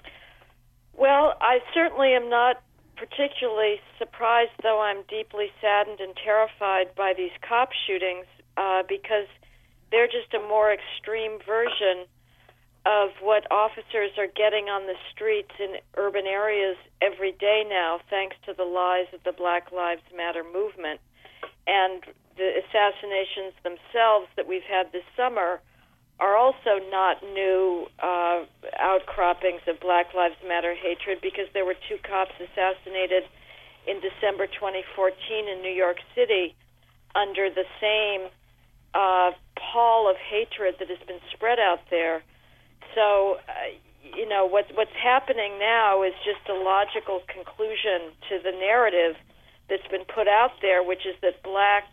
Well, I certainly am not particularly surprised, though I'm deeply saddened and terrified by these cop shootings because they're just a more extreme version of what officers are getting on the streets in urban areas every day now, thanks to the lies of the Black Lives Matter movement. And the assassinations themselves that we've had this summer are also not new outcroppings of Black Lives Matter hatred, because there were 2 cops assassinated in December 2014 in New York City under the same pall of hatred that has been spread out there. So, what's happening now is just a logical conclusion to the narrative that's been put out there, which is that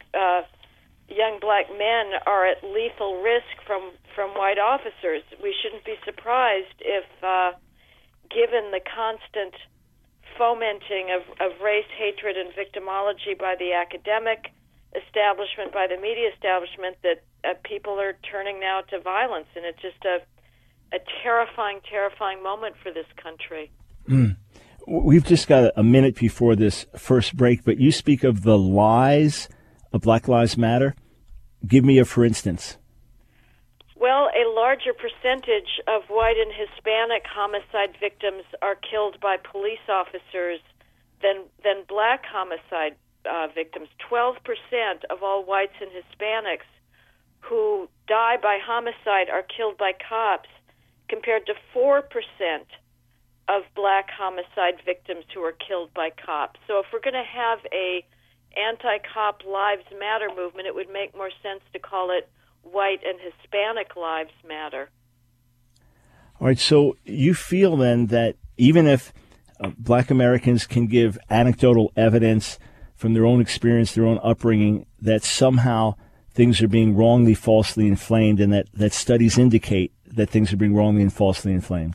young black men are at lethal risk from white officers. We shouldn't be surprised if, given the constant fomenting of race hatred and victimology by the academic establishment, by the media establishment, that people are turning now to violence, and it's just a terrifying, terrifying moment for this country. We've just got a minute before this first break, but you speak of the lies of Black Lives Matter. Give me a for instance. Well, a larger percentage of white and Hispanic homicide victims are killed by police officers than black homicide victims. 12% of all whites and Hispanics who die by homicide are killed by cops, compared to 4% of black homicide victims who are killed by cops. So if we're going to have a anti-cop Lives Matter movement, it would make more sense to call it White and Hispanic Lives Matter. All right, so you feel then that even if black Americans can give anecdotal evidence from their own experience, their own upbringing, that somehow things are being wrongly, falsely inflamed, and that studies indicate that things are being wrongly and falsely inflamed?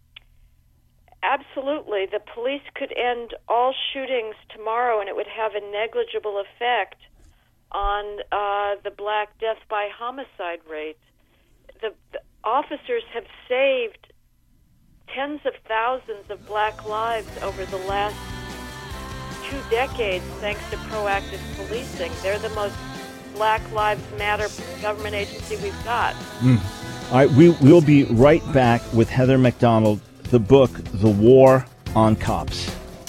Absolutely. The police could end all shootings tomorrow, and it would have a negligible effect on the black death by homicide rate. The officers have saved tens of thousands of black lives over the last 2 decades thanks to proactive policing. They're the most Black Lives Matter government agency we've got. All right, we'll be right back with Heather McDonald, the book, The War on Cops.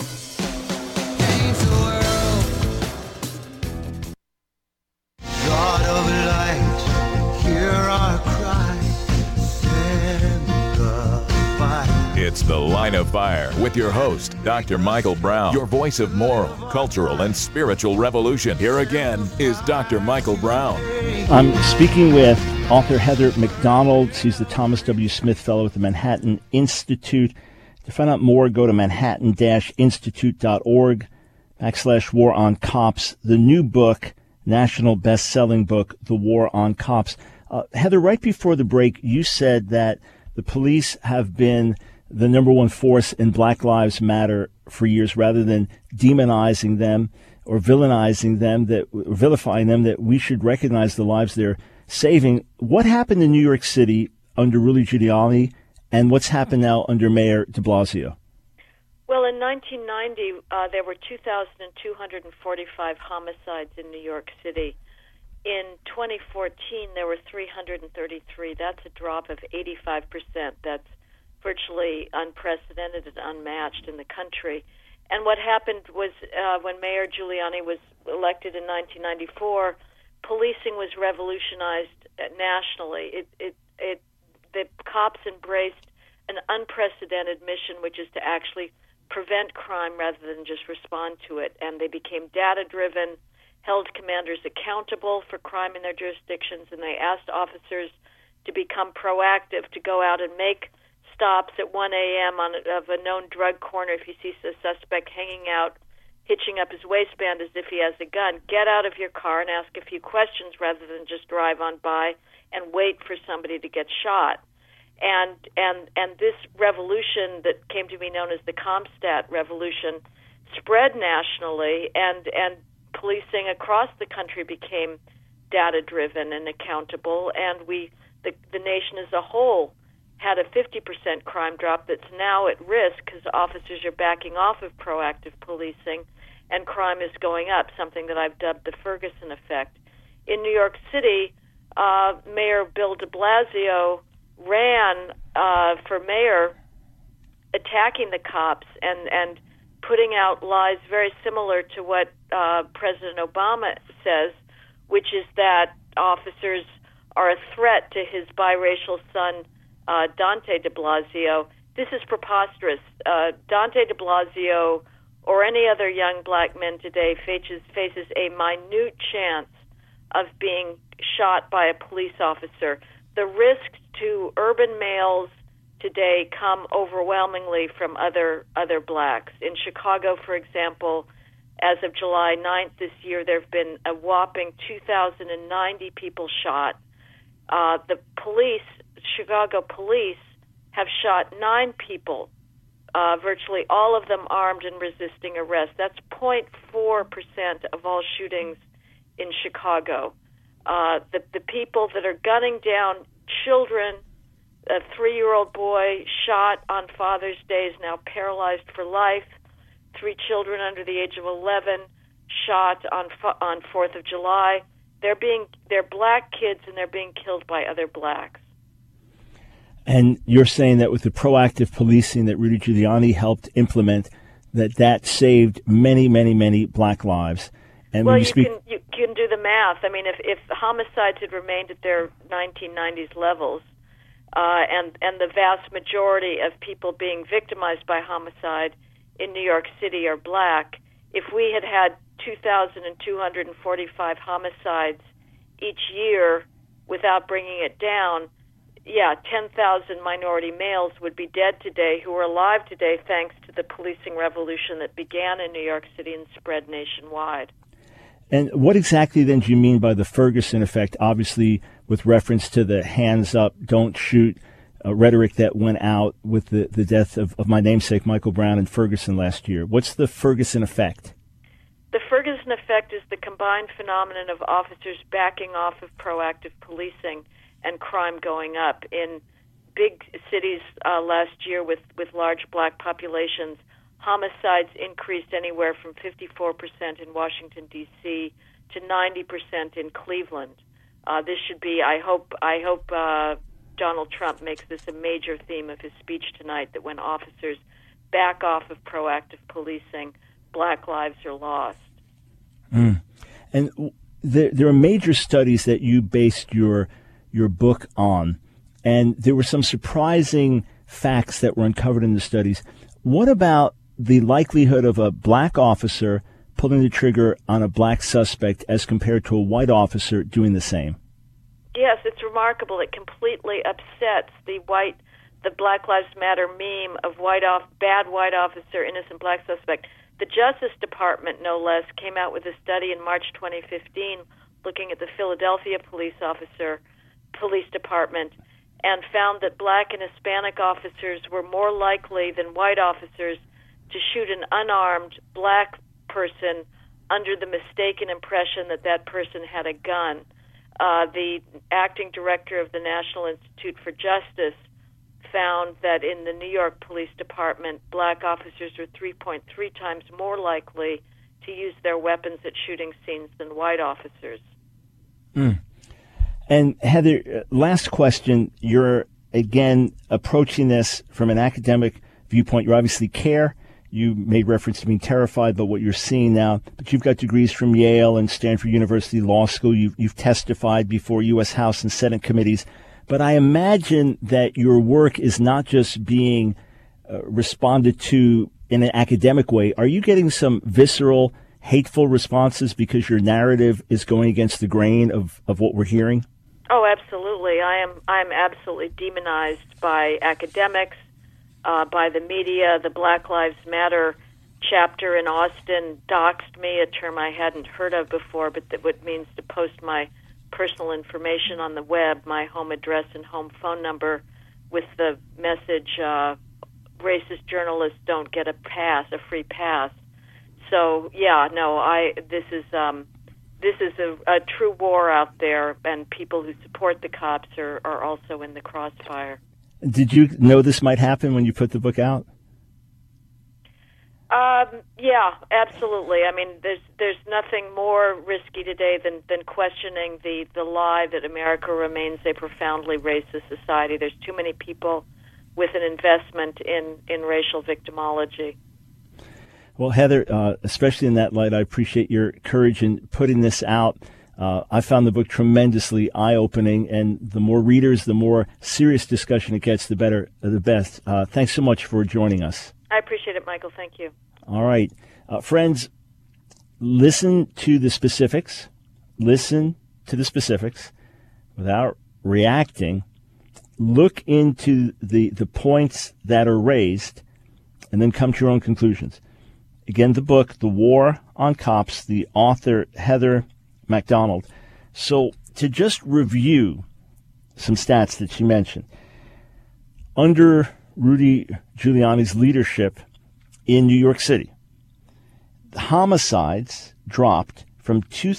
God of light, hear our cry, send the fire. It's The Line of Fire with your host, Dr. Michael Brown, your voice of moral, cultural, and spiritual revolution. Here again is Dr. Michael Brown. I'm speaking with author Heather McDonald. She's the Thomas W. Smith Fellow at the Manhattan Institute. To find out more, go to manhattan-institute.org/war on cops. The new book, national best-selling book, The War on Cops. Heather, right before the break, you said that the police have been the number one force in Black Lives Matter for years, rather than demonizing them or vilifying them, that we should recognize the lives they're saving. What happened in New York City under Rudy Giuliani, and what's happened now under Mayor de Blasio? Well, in 1990, there were 2,245 homicides in New York City. In 2014, there were 333. That's a drop of 85%. That's virtually unprecedented and unmatched in the country. And what happened was when Mayor Giuliani was elected in 1994, policing was revolutionized nationally. The cops embraced an unprecedented mission, which is to actually prevent crime rather than just respond to it. And they became data-driven, held commanders accountable for crime in their jurisdictions, and they asked officers to become proactive, to go out and make stops at 1 a.m. of a known drug corner. If you see a suspect hanging out, hitching up his waistband as if he has a gun, get out of your car and ask a few questions rather than just drive on by and wait for somebody to get shot. And this revolution that came to be known as the Comstat revolution spread nationally, and policing across the country became data-driven and accountable, and the nation as a whole had a 50% crime drop that's now at risk because officers are backing off of proactive policing, and crime is going up, something that I've dubbed the Ferguson effect. In New York City, Mayor Bill de Blasio ran for mayor, attacking the cops and putting out lies very similar to what President Obama says, which is that officers are a threat to his biracial son, Dante de Blasio. This is preposterous. Dante de Blasio or any other young black man today faces a minute chance of being shot by a police officer. The risks to urban males today come overwhelmingly from other blacks. In Chicago, for example, as of July 9th this year, there have been a whopping 2,090 people shot. The Chicago police, have shot 9 people, virtually all of them armed and resisting arrest. That's 0.4% of all shootings in Chicago. The people that are gunning down children, a 3-year-old boy shot on Father's Day is now paralyzed for life. 3 children under the age of 11 shot on 4th of July. They're black kids, and they're being killed by other blacks. And you're saying that with the proactive policing that Rudy Giuliani helped implement, that saved many, many, many black lives. And well, you can do the math. I mean, if homicides had remained at their 1990s levels, and the vast majority of people being victimized by homicide in New York City are black, if we had 2,245 homicides each year without bringing it down, 10,000 minority males would be dead today who are alive today thanks to the policing revolution that began in New York City and spread nationwide. And what exactly then do you mean by the Ferguson effect, obviously with reference to the hands up, don't shoot rhetoric that went out with the death of my namesake, Michael Brown, in Ferguson last year? What's the Ferguson effect? The Ferguson effect is the combined phenomenon of officers backing off of proactive policing and crime going up. In big cities last year with large black populations, homicides increased anywhere from 54% in Washington, D.C. to 90% in Cleveland. This should be, I hope Donald Trump makes this a major theme of his speech tonight, that when officers back off of proactive policing, black lives are lost. And there are major studies that you based your book on, and there were some surprising facts that were uncovered in the studies. What about the likelihood of a black officer pulling the trigger on a black suspect as compared to a white officer doing the same? Yes, it's remarkable. It completely upsets the Black Lives Matter meme of bad white officer, innocent black suspect. The Justice Department, no less, came out with a study in March 2015 looking at the Philadelphia police department and found that black and Hispanic officers were more likely than white officers to shoot an unarmed black person under the mistaken impression that that person had a gun. The acting director of the National Institute for Justice found that in the New York Police Department, black officers were 3.3 times more likely to use their weapons at shooting scenes than white officers. Mm. And Heather, last question. You're, again, approaching this from an academic viewpoint. You obviously care. You made reference to being terrified by what you're seeing now, but you've got degrees from Yale and Stanford University Law School. You've testified before U.S. House and Senate committees. But I imagine that your work is not just being responded to in an academic way. Are you getting some visceral, hateful responses because your narrative is going against the grain of what we're hearing? Oh, absolutely. I'm absolutely demonized by academics, by the media. The Black Lives Matter chapter in Austin doxed me, a term I hadn't heard of before, but that what means to post my personal information on the web, my home address and home phone number, with the message, racist journalists don't get a free pass. So, yeah, no, this is a true war out there, and people who support the cops are also in the crossfire. Did you know this might happen when you put the book out? Yeah, absolutely. I mean, there's nothing more risky today than questioning the lie that America remains a profoundly racist society. There's too many people with an investment in racial victimology. Well, Heather, especially in that light, I appreciate your courage in putting this out. I found the book tremendously eye-opening, and the more readers, the more serious discussion it gets, the better, the best. Thanks so much for joining us. I appreciate it, Michael. Thank you. All right. Friends, listen to the specifics. Listen to the specifics without reacting. Look into the points that are raised, and then come to your own conclusions. Again, the book, The War on Cops, the author, Heather McDonald. So to just review some stats that she mentioned. Under Rudy Giuliani's leadership in New York City, homicides dropped from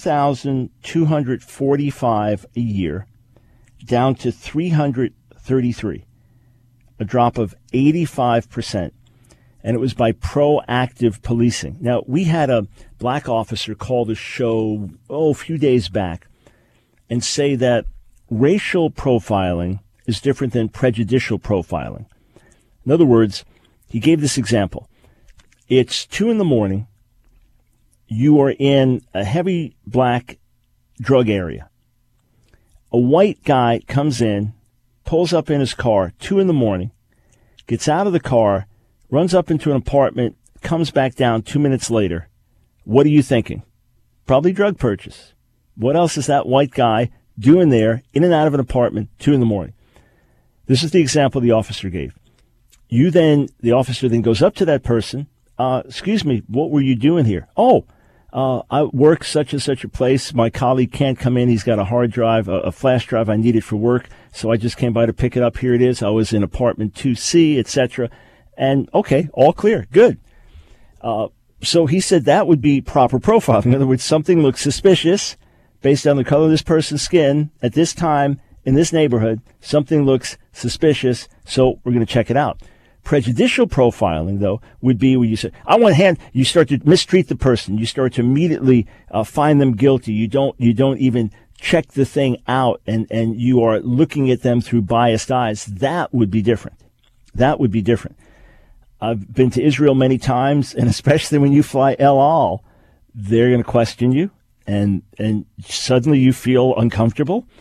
2,245 a year down to 333, a drop of 85%. And it was by proactive policing. Now, we had a black officer call the show, a few days back, and say that racial profiling is different than prejudicial profiling. In other words, he gave this example. It's 2 a.m. You are in a heavy black drug area. A white guy comes in, pulls up in his car, 2 a.m, gets out of the car, runs up into an apartment, comes back down 2 minutes later. What are you thinking? Probably drug purchase. What else is that white guy doing there, in and out of an apartment, 2 a.m? This is the example the officer gave. The officer then goes up to that person. Excuse me, what were you doing here? I work such and such a place. My colleague can't come in. He's got a hard drive, a flash drive I needed for work. So I just came by to pick it up. Here it is. I was in apartment 2C, etc. And okay, all clear. Good. So he said that would be proper profiling. In other words, something looks suspicious based on the color of this person's skin at this time in this neighborhood. Something looks suspicious, so we're going to check it out. Prejudicial profiling, though, would be where you say, you start to mistreat the person. You start to immediately find them guilty. You don't even check the thing out, and you are looking at them through biased eyes. That would be different. That would be different. I've been to Israel many times, and especially when you fly El Al, they're going to question you, and suddenly you feel uncomfortable.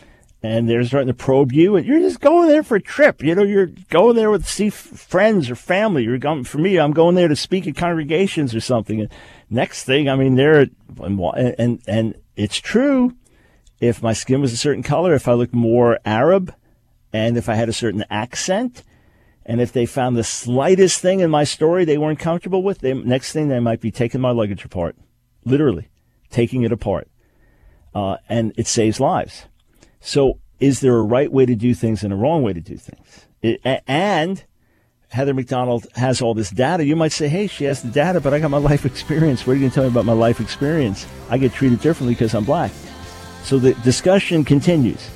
and they're starting to probe you, and you're just going there for a trip. You're going there to see friends or family. You're going, for me, I'm going there to speak at congregations or something. And next thing, I mean, and it's true. If my skin was a certain color, if I looked more Arab, and if I had a certain accent, and if they found the slightest thing in my story they weren't comfortable with, next thing they might be taking my luggage apart, literally taking it apart. And it saves lives. So is there a right way to do things and a wrong way to do things? And Heather McDonald has all this data. You might say, hey, she has the data, but I got my life experience. What are you going to tell me about my life experience? I get treated differently because I'm black. So the discussion continues.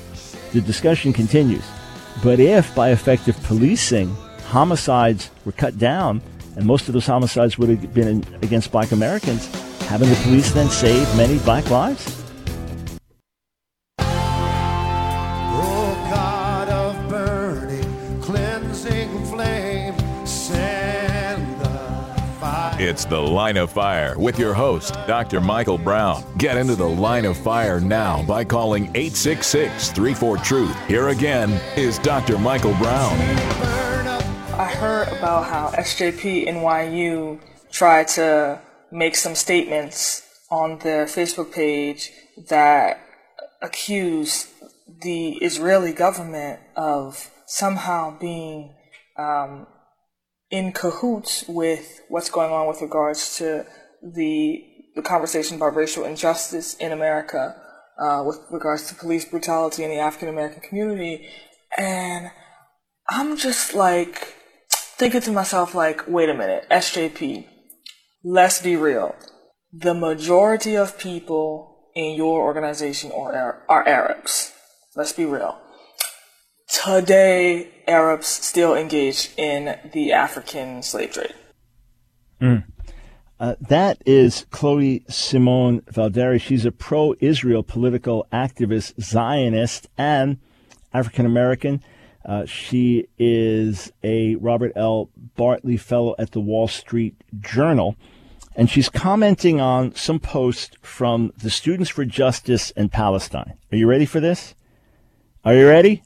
But if by effective policing, homicides were cut down, and most of those homicides would have been against black Americans, haven't the police then saved many black lives? It's The Line of Fire with your host, Dr. Michael Brown. Get into the Line of Fire now by calling 866-34-TRUTH. Here again is Dr. Michael Brown. I heard about how SJP NYU tried to make some statements on their Facebook page that accused the Israeli government of somehow being in cahoots with what's going on with regards to the conversation about racial injustice in America, with regards to police brutality in the African American community. And I'm just like thinking to myself, like, wait a minute, SJP, let's be real. The majority of people in your organization are Arabs. Let's be real. Today, Arabs still engage in the African slave trade. That is Chloe Simone Valderi. She's a pro-Israel political activist, Zionist, and African-American. She is a Robert L. Bartley Fellow at the Wall Street Journal. And she's commenting on some posts from the Students for Justice in Palestine. Are you ready for this? Are you ready?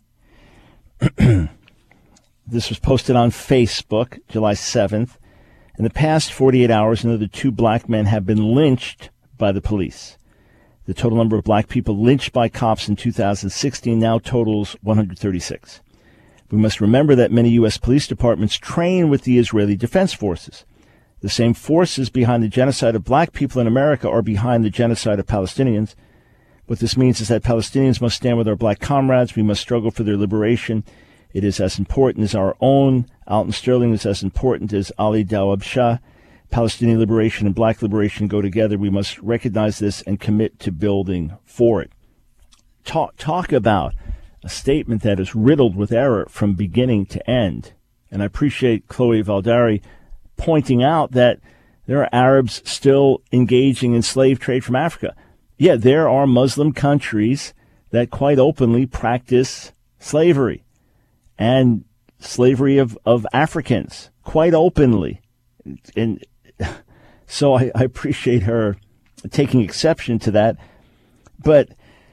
This was posted on Facebook, July 7th. In the past 48 hours, another 2 black men have been lynched by the police. The total number of black people lynched by cops in 2016 now totals 136. We must remember that many U.S. police departments train with the Israeli Defense Forces. The same forces behind the genocide of black people in America are behind the genocide of Palestinians. What this means is that Palestinians must stand with our black comrades. We must struggle for their liberation. It is as important as our own. Alton Sterling is as important as Ali Dawab Shah. Palestinian liberation and black liberation go together. We must recognize this and commit to building for it. Talk about a statement that is riddled with error from beginning to end. And I appreciate Chloe Valderi pointing out that there are Arabs still engaging in slave trade from Africa. Yeah, there are Muslim countries that quite openly practice slavery and slavery of Africans quite openly. And so I appreciate her taking exception to that. But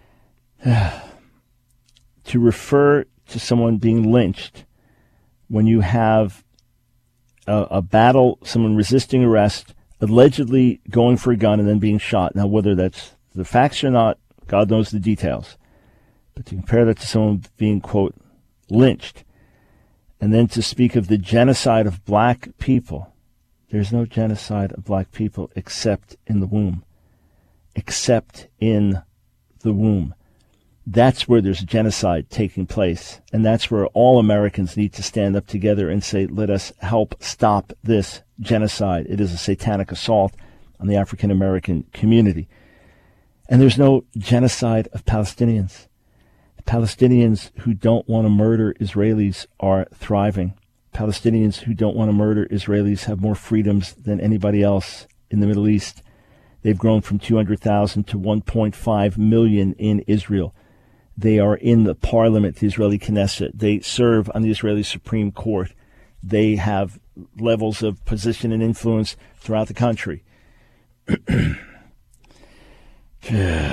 to refer to someone being lynched when you have a battle, someone resisting arrest, allegedly going for a gun and then being shot. Now, whether that's the facts or not, God knows the details. But to compare that to someone being, quote, lynched, and then to speak of the genocide of black people, there's no genocide of black people except in the womb. Except in the womb. That's where there's genocide taking place. And that's where all Americans need to stand up together and say, let us help stop this genocide. It is a satanic assault on the African American community. And there's no genocide of Palestinians. The Palestinians who don't want to murder Israelis are thriving. Palestinians who don't want to murder Israelis have more freedoms than anybody else in the Middle East. They've grown from 200,000 to 1.5 million in Israel. They are in the parliament, the Israeli Knesset. They serve on the Israeli Supreme Court. They have levels of position and influence throughout the country.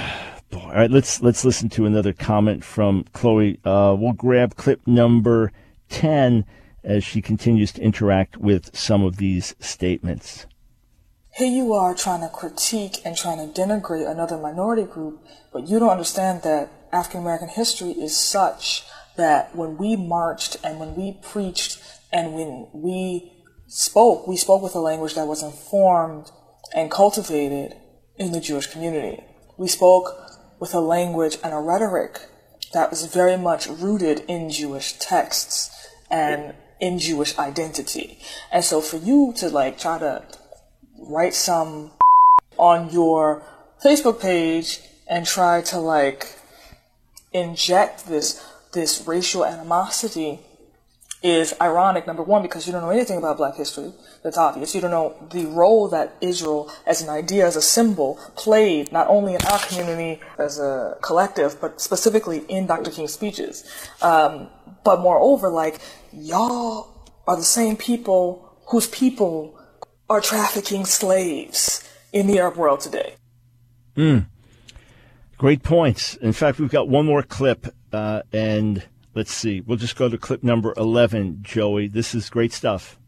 All right, let's listen to another comment from Chloe. We'll grab clip number 10 as she continues to interact with some of these statements. Here you are trying to critique and trying to denigrate another minority group, but you don't understand that African American history is such that when we marched and when we preached and when we spoke with a language that was informed and cultivated in the Jewish community. We spoke with a language and a rhetoric that was very much rooted in Jewish texts and in Jewish identity. And so for you to like try to write some on your Facebook page and try to like inject this racial animosity is ironic, number one, because you don't know anything about Black history. That's obvious. You don't know the role that Israel as an idea, as a symbol, played not only in our community as a collective, but specifically in Dr. King's speeches. But moreover, like, y'all are the same people whose people are trafficking slaves in the Arab world today. Great points. In fact, we've got one more clip, and let's see. We'll just go to clip number 11, Joey. This is great stuff.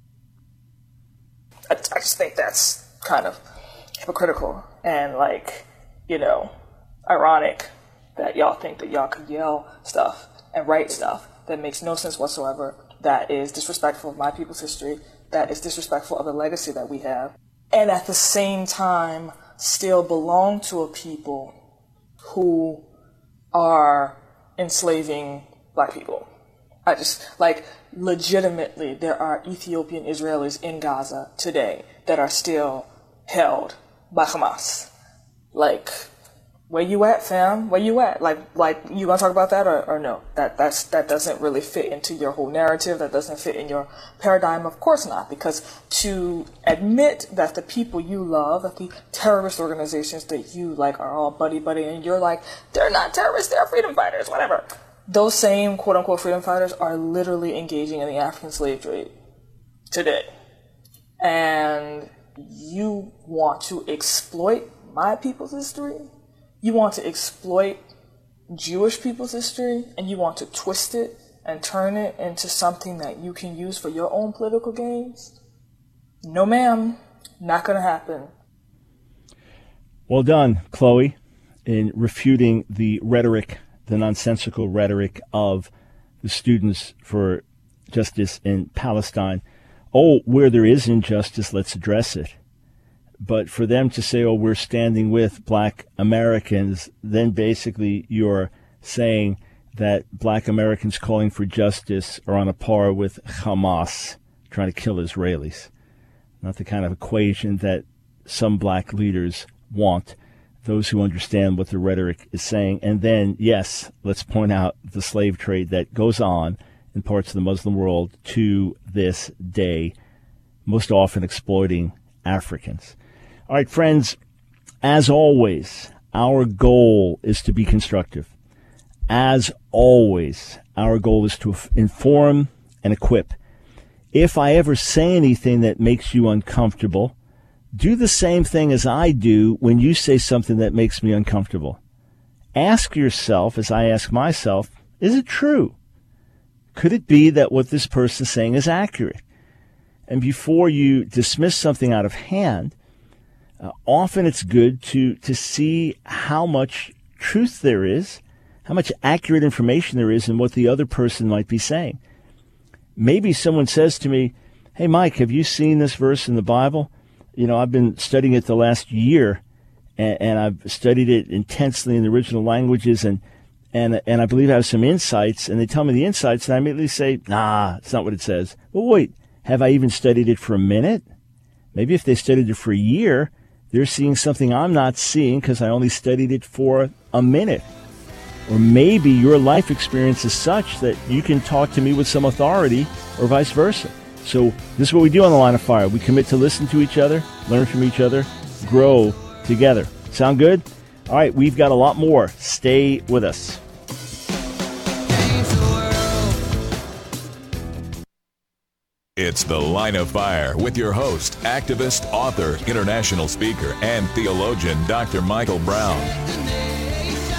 I just think that's kind of hypocritical and, like, you know, ironic that y'all think that y'all could yell stuff and write stuff that makes no sense whatsoever, that is disrespectful of my people's history, that is disrespectful of the legacy that we have, and at the same time still belong to a people who are enslaving Black people. I just, like, legitimately, there are Ethiopian Israelis in Gaza today that are still held by Hamas. Like, where you at, fam? Where you at? Like you gonna talk about that or no? That doesn't really fit into your whole narrative. That doesn't fit in your paradigm. Of course not, because to admit that the people you love, that the terrorist organizations that you like are all buddy, and you're like, they're not terrorists, they're freedom fighters, whatever. Those same quote-unquote freedom fighters are literally engaging in the African slave trade today. And you want to exploit my people's history? You want to exploit Jewish people's history? And you want to twist it and turn it into something that you can use for your own political gains? No, ma'am. Not going to happen. Well done, Chloe, in refuting the rhetoric, the nonsensical rhetoric of the Students for Justice in Palestine. Oh, where there is injustice, let's address it. But for them to say, oh, we're standing with Black Americans, then basically you're saying that Black Americans calling for justice are on a par with Hamas trying to kill Israelis. Not the kind of equation that some Black leaders want. Those who understand what the rhetoric is saying. And then, yes, let's point out the slave trade that goes on in parts of the Muslim world to this day, most often exploiting Africans. All right, friends, as always, our goal is to be constructive. As always, our goal is to inform and equip. If I ever say anything that makes you uncomfortable, do the same thing as I do when you say something that makes me uncomfortable. Ask yourself, as I ask myself, is it true? Could it be that what this person is saying is accurate? And before you dismiss something out of hand, often it's good to see how much truth there is, how much accurate information there is in what the other person might be saying. Maybe someone says to me, hey, Mike, have you seen this verse in the Bible? You know, I've been studying it the last year, and I've studied it intensely in the original languages, and I believe I have some insights, and they tell me the insights, and I immediately say, nah, it's not what it says. Well, wait, have I even studied it for a minute? Maybe if they studied it for a year, they're seeing something I'm not seeing because I only studied it for a minute. Or maybe your life experience is such that you can talk to me with some authority, or vice versa. So this is what we do on The Line of Fire. We commit to listen to each other, learn from each other, grow together. Sound good? All right, we've got a lot more. Stay with us. It's The Line of Fire with your host, activist, author, international speaker, and theologian, Dr. Michael Brown.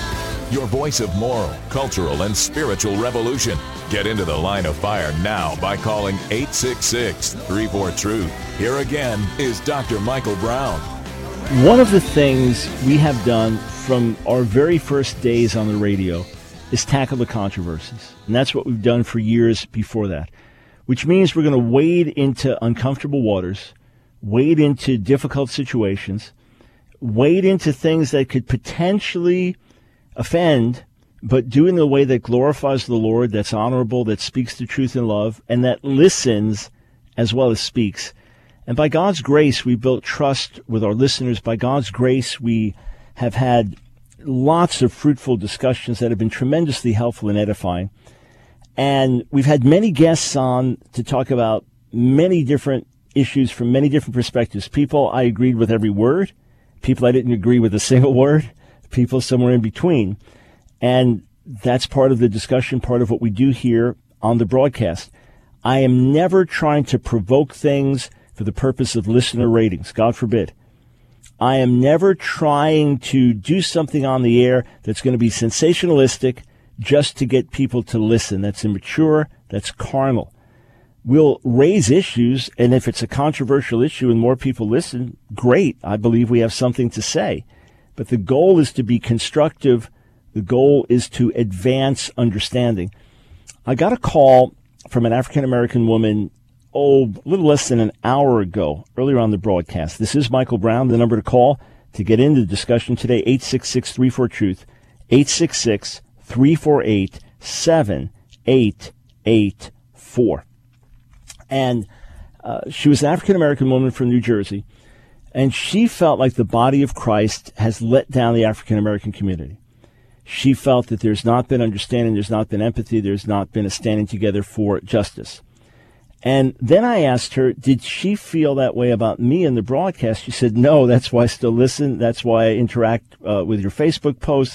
your voice of moral, cultural, and spiritual revolution. Get into the Line of Fire now by calling 866-34-TRUTH. Here again is Dr. Michael Brown. One of the things we have done from our very first days on the radio is tackle the controversies. And that's what we've done for years before that, which means we're going to wade into uncomfortable waters, wade into difficult situations, wade into things that could potentially offend, but do it in a way that glorifies the Lord, that's honorable, that speaks the truth in love, and that listens as well as speaks. And by God's grace, we built trust with our listeners. By God's grace, we have had lots of fruitful discussions that have been tremendously helpful and edifying. And we've had many guests on to talk about many different issues from many different perspectives. People I agreed with every word, people I didn't agree with a single word, people somewhere in between. And that's part of the discussion, part of what we do here on the broadcast. I am never trying to provoke things for the purpose of listener ratings, God forbid. I am never trying to do something on the air that's going to be sensationalistic just to get people to listen. That's immature. That's carnal. We'll raise issues, and if it's a controversial issue and more people listen, great. I believe we have something to say. But the goal is to be constructive. The goal is to advance understanding. I got a call from an African-American woman a little less than an hour ago, earlier on the broadcast. This is Michael Brown. The number to call to get into the discussion today, 866-34-TRUTH, 866-348-7884. And she was an African-American woman from New Jersey, and she felt like the body of Christ has let down the African-American community. She felt that there's not been understanding, there's not been empathy, there's not been a standing together for justice. And then I asked her, did she feel that way about me in the broadcast? She said, no, that's why I still listen. That's why I interact with your Facebook posts.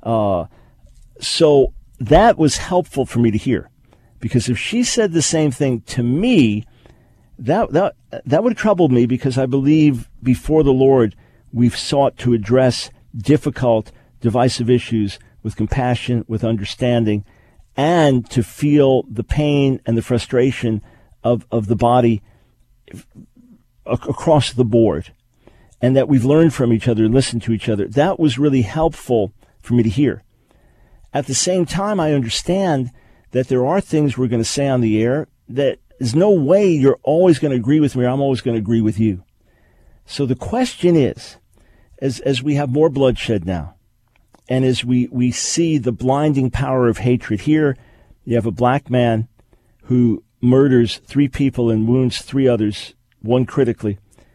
So that was helpful for me to hear. Because if she said the same thing to me, that would have troubled me, because I believe before the Lord we've sought to address difficult, divisive issues with compassion, with understanding, and to feel the pain and the frustration of the body across the board, and that we've learned from each other and listened to each other. That was really helpful for me to hear. At the same time, I understand that there are things we're going to say on the air that there's no way you're always going to agree with me or I'm always going to agree with you. So the question is, as we have more bloodshed now, and as we see the blinding power of hatred here, you have a black man who murders 3 people and wounds 3 others, 1 critically.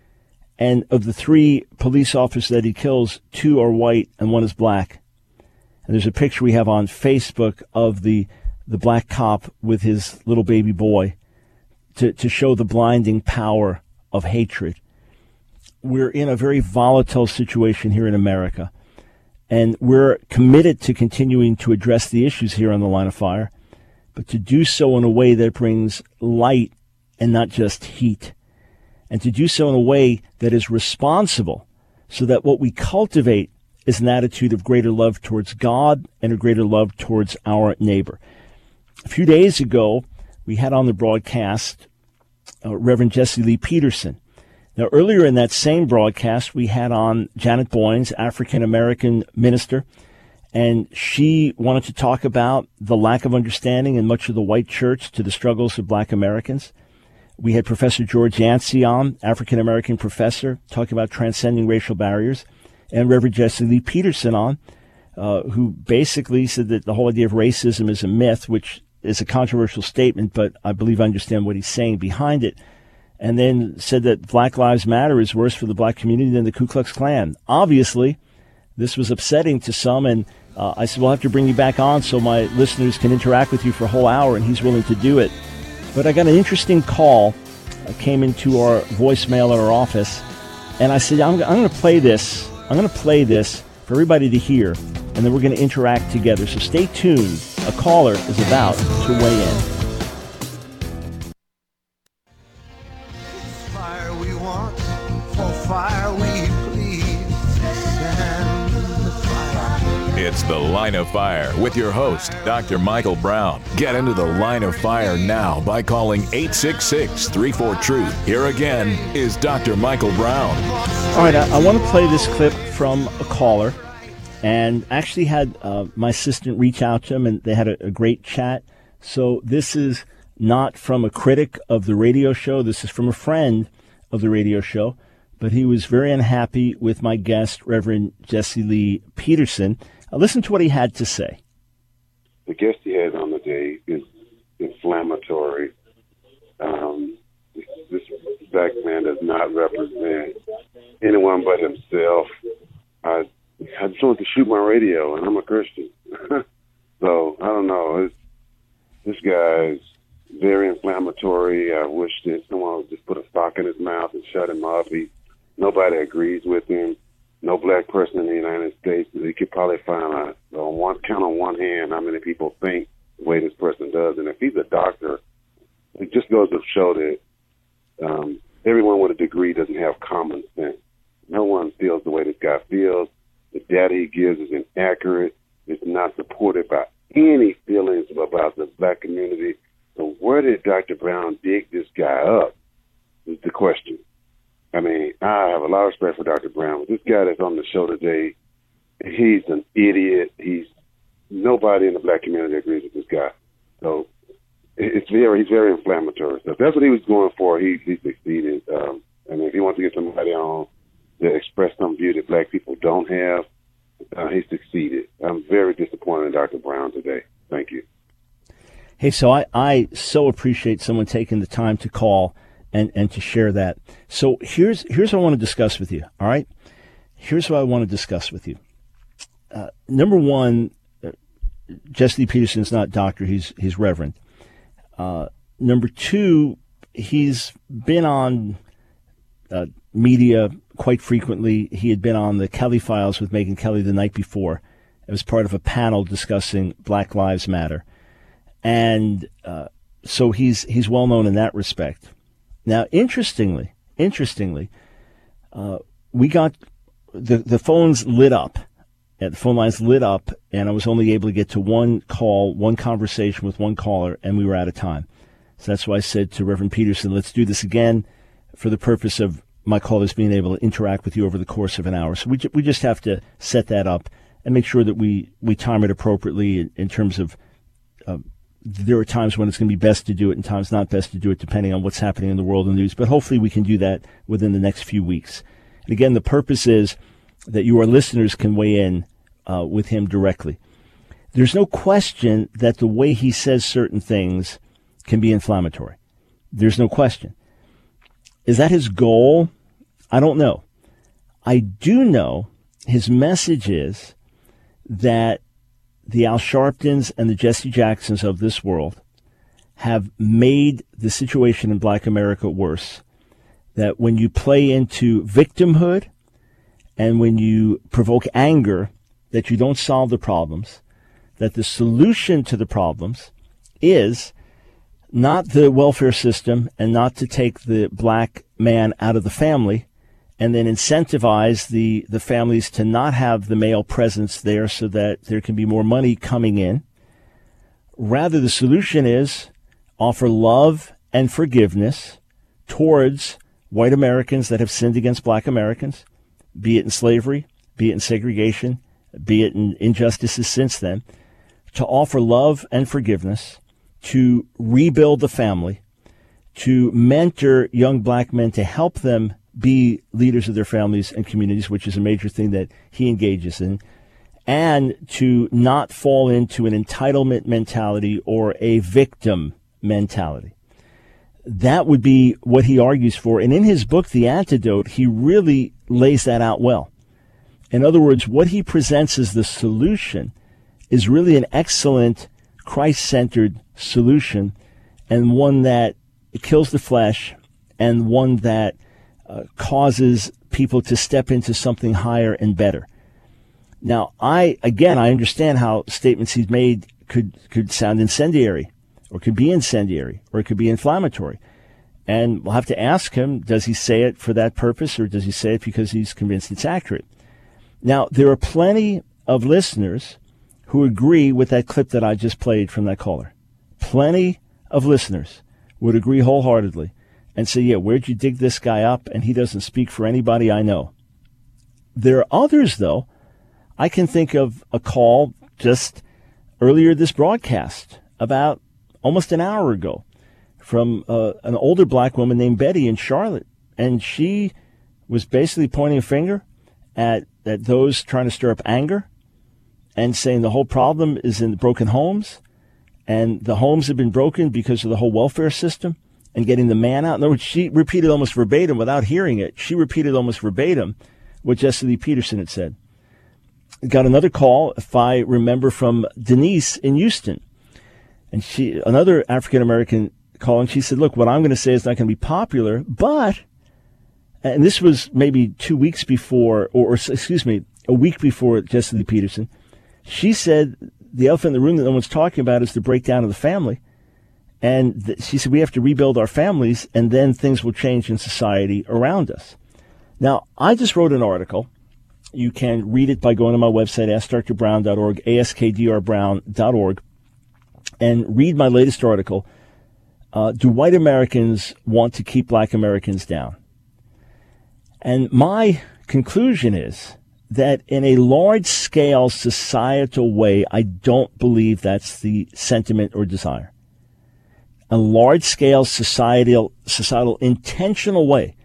And of the 3 police officers that he kills, 2 are white and 1 is black. And there's a picture we have on Facebook of the black cop with his little baby boy to show the blinding power of hatred. We're in a very volatile situation here in America, and we're committed to continuing to address the issues here on the Line of Fire, but to do so in a way that brings light and not just heat, and to do so in a way that is responsible, so that what we cultivate is an attitude of greater love towards God and a greater love towards our neighbor. A few days ago, we had on the broadcast Reverend Jesse Lee Peterson. Now, earlier in that same broadcast, we had on Janet Boynes, African-American minister, and she wanted to talk about the lack of understanding in much of the white church to the struggles of black Americans. We had Professor George Yancey on, African-American professor, talking about transcending racial barriers, and Reverend Jesse Lee Peterson on, who basically said that the whole idea of racism is a myth, which is a controversial statement, but I believe I understand what he's saying behind it. And then said that Black Lives Matter is worse for the black community than the Ku Klux Klan. Obviously, this was upsetting to some, and I said, we'll have to bring you back on so my listeners can interact with you for a whole hour, and he's willing to do it. But I got an interesting call. I came into our voicemail at our office, and I said, I'm going to play this. I'm going to play this for everybody to hear, and then we're going to interact together. So stay tuned. A caller is about to weigh in. Fire we want, for fire we plead. Stand the fire. It's The Line of Fire with your host, Dr. Michael Brown. Get into the Line of Fire now by calling 866-34-TRUTH. Here again is Dr. Michael Brown. All right, I want to play this clip from a caller, and actually had my assistant reach out to him, and they had a great chat. So this is not from a critic of the radio show. This is from a friend of the radio show. But he was very unhappy with my guest, Reverend Jesse Lee Peterson. Listen to what he had to say. The guest he had on the day is inflammatory. This black man does not represent anyone but himself. I just want to shoot my radio, and I'm a Christian. So, I don't know. This guy's very inflammatory. I wish that someone would just put a sock in his mouth and shut him up. Nobody agrees with him. No black person in the United States. You could probably find count on one hand how many people think the way this person does. And if he's a doctor, it just goes to show that everyone with a degree doesn't have common sense. No one feels the way this guy feels. The data he gives is inaccurate. It's not supported by any feelings about the black community. So where did Dr. Brown dig this guy up is the question. I mean, I have a lot of respect for Dr. Brown, but this guy that's on the show today, he's an idiot. Nobody in the black community agrees with this guy. So he's very inflammatory. So if that's what he was going for, he succeeded. And if he wants to get somebody on to express some view that black people don't have, he succeeded. I'm very disappointed in Dr. Brown today. Thank you. Hey, so I so appreciate someone taking the time to call and to share that. So here's what I want to discuss with you, all right? Here's what I want to discuss with you. Number one, Jesse Lee Peterson's not doctor, he's reverend. Number two, he's been on media quite frequently. He had been on the Kelly Files with Megyn Kelly the night before. It was part of a panel discussing Black Lives Matter. And so he's well known in that respect. Now, interestingly, we got the phones lit up. The phone lines lit up, and I was only able to get to one conversation with one caller, and we were out of time. So that's why I said to Reverend Peterson, let's do this again for the purpose of my callers being able to interact with you over the course of an hour. So we just have to set that up and make sure that we time it appropriately in terms of there are times when it's going to be best to do it and times not best to do it, depending on what's happening in the world and news. But hopefully we can do that within the next few weeks. And again, the purpose is that you, our listeners, can weigh in with him directly. There's no question that the way he says certain things can be inflammatory. There's no question. Is that his goal? I don't know. I do know his message is that the Al Sharptons and the Jesse Jacksons of this world have made the situation in Black America worse. That when you play into victimhood and when you provoke anger, that you don't solve the problems, that the solution to the problems is not the welfare system and not to take the black man out of the family and then incentivize the families to not have the male presence there so that there can be more money coming in. Rather, the solution is offer love and forgiveness towards white Americans that have sinned against black Americans, be it in slavery, be it in segregation, be it in injustices since then, to offer love and forgiveness, to rebuild the family, to mentor young black men to help them be leaders of their families and communities, which is a major thing that he engages in, and to not fall into an entitlement mentality or a victim mentality. That would be what he argues for. And in his book, The Antidote, he really lays that out well. In other words, what he presents as the solution is really an excellent Christ-centered solution, and one that kills the flesh and one that causes people to step into something higher and better. Now, I understand how statements he's made could sound incendiary, or could be incendiary, or it could be inflammatory. And we'll have to ask him, does he say it for that purpose, or does he say it because he's convinced it's accurate? Now, there are plenty of listeners who agree with that clip that I just played from that caller. Plenty of listeners would agree wholeheartedly and say, yeah, where'd you dig this guy up? And he doesn't speak for anybody I know. There are others, though. I can think of a call just earlier this broadcast, about almost an hour ago, from an older black woman named Betty in Charlotte. And she was basically pointing a finger at those trying to stir up anger and saying the whole problem is in the broken homes. And the homes have been broken because of the whole welfare system and getting the man out. In other words, she repeated almost verbatim without hearing it. She repeated almost verbatim what Jesse Lee Peterson had said. Got another call, if I remember, from Denise in Houston. And she, another African-American call, and she said, look, what I'm going to say is not going to be popular, but, and this was maybe 2 weeks before, or excuse me, a week before Jesse Lee Peterson, she said the elephant in the room that no one's talking about is the breakdown of the family. And she said we have to rebuild our families, and then things will change in society around us. Now, I just wrote an article. You can read it by going to my website, askdrbrown.org, askdrbrown.org, and read my latest article, Do White Americans Want to Keep Black Americans Down? And my conclusion is that in a large-scale societal way, I don't believe that's the sentiment or desire. A large-scale societal intentional way,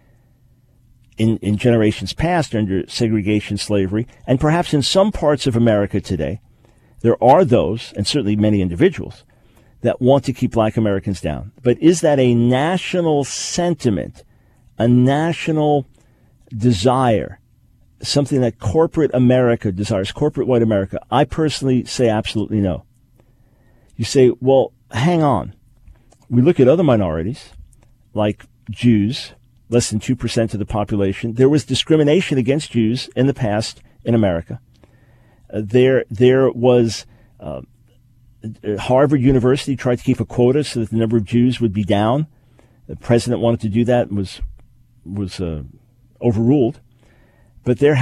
in generations past under segregation, slavery, and perhaps in some parts of America today, there are those, and certainly many individuals, that want to keep black Americans down. But is that a national sentiment, a national desire, something that corporate America desires, corporate white America? I personally say absolutely no. You say, well, hang on. We look at other minorities, like Jews, less than 2% of the population. There was discrimination against Jews in the past in America. There was Harvard University tried to keep a quota so that the number of Jews would be down. The president wanted to do that and was overruled. But there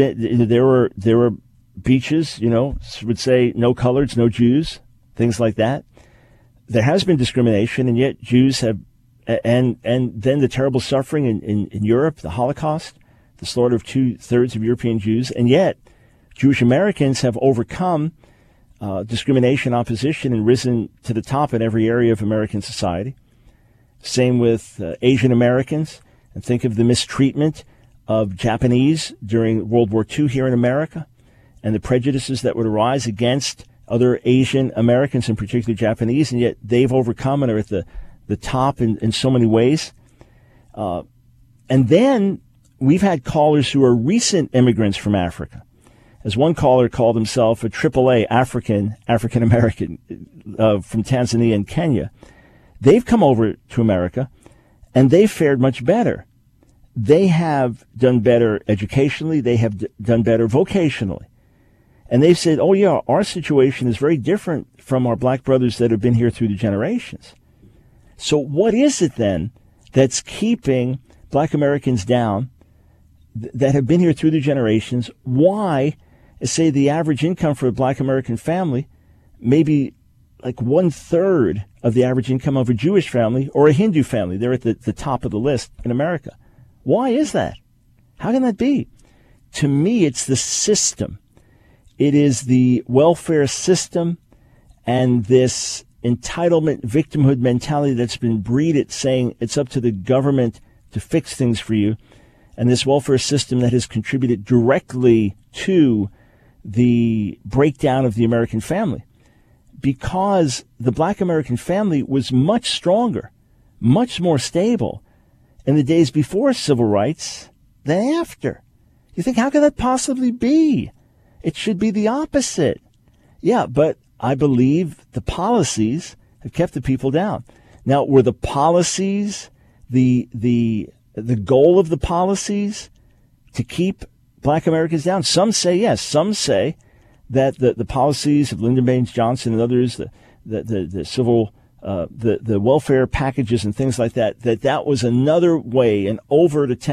were beaches, would say no coloreds, no Jews, things like that. There has been discrimination, and yet Jews have, and then the terrible suffering in Europe, the Holocaust, the slaughter of 2/3 of European Jews, and yet Jewish Americans have overcome discrimination, opposition, and risen to the top in every area of American society. Same with Asian Americans, and think of the mistreatment of Japanese during World War II here in America, and the prejudices that would arise against other Asian Americans, in particular Japanese, and yet they've overcome and are at the top in so many ways. And then we've had callers who are recent immigrants from Africa. As one caller called himself a AAA African-American from Tanzania and Kenya. They've come over to America, and they've fared much better. They have done better educationally. They have done better vocationally. And they've said, oh, yeah, our situation is very different from our black brothers that have been here through the generations. So what is it then that's keeping black Americans down that have been here through the generations? Why, say, the average income for a black American family may be like 1/3 of the average income of a Jewish family or a Hindu family? They're at the top of the list in America. Why is that? How can that be? To me, it's the system. It is the welfare system and this entitlement, victimhood mentality that's been breeded, saying it's up to the government to fix things for you, and this welfare system that has contributed directly to the breakdown of the American family. Because the black American family was much stronger, much more stable in the days before civil rights than after. You think, how could that possibly be? It should be the opposite. Yeah, but I believe the policies have kept the people down. Now, were the policies, the goal of the policies to keep black Americans down? Some say yes. Some say that the policies of Lyndon Baines Johnson and others, the civil, the welfare packages and things like that, that was another way, an overt attempt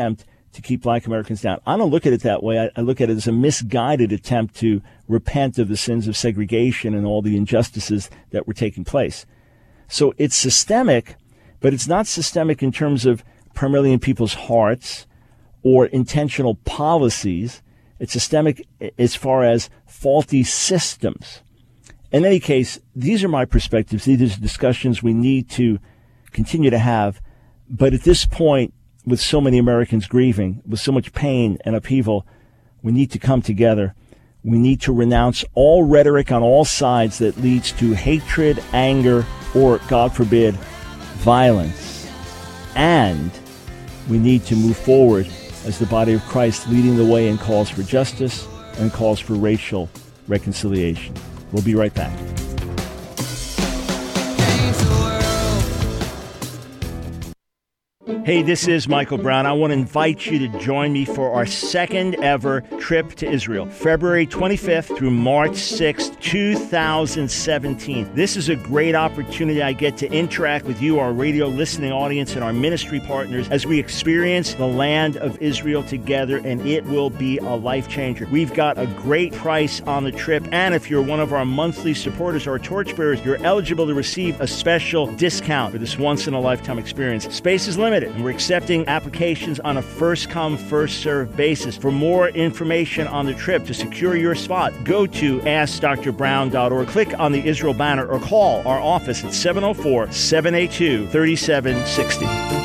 to keep black Americans down. I don't look at it that way. I look at it as a misguided attempt to repent of the sins of segregation and all the injustices that were taking place. So it's systemic, but it's not systemic in terms of primarily in people's hearts or intentional policies. It's systemic as far as faulty systems. In any case, these are my perspectives. These are discussions we need to continue to have. But at this point, with so many Americans grieving, with so much pain and upheaval, we need to come together. We need to renounce all rhetoric on all sides that leads to hatred, anger, or, God forbid, violence. And we need to move forward as the body of Christ, leading the way in calls for justice and calls for racial reconciliation. We'll be right back. Hey, this is Michael Brown. I want to invite you to join me for our second ever trip to Israel, February 25th through March 6th, 2017. This is a great opportunity. I get to interact with you, our radio listening audience, and our ministry partners as we experience the land of Israel together, and it will be a life changer. We've got a great price on the trip, and if you're one of our monthly supporters or torchbearers, you're eligible to receive a special discount for this once-in-a-lifetime experience. Space is limited, and we're accepting applications on a first-come, first-served basis. For more information on the trip, to secure your spot, go to AskDrBrown.org, click on the Israel banner, or call our office at 704-782-3760.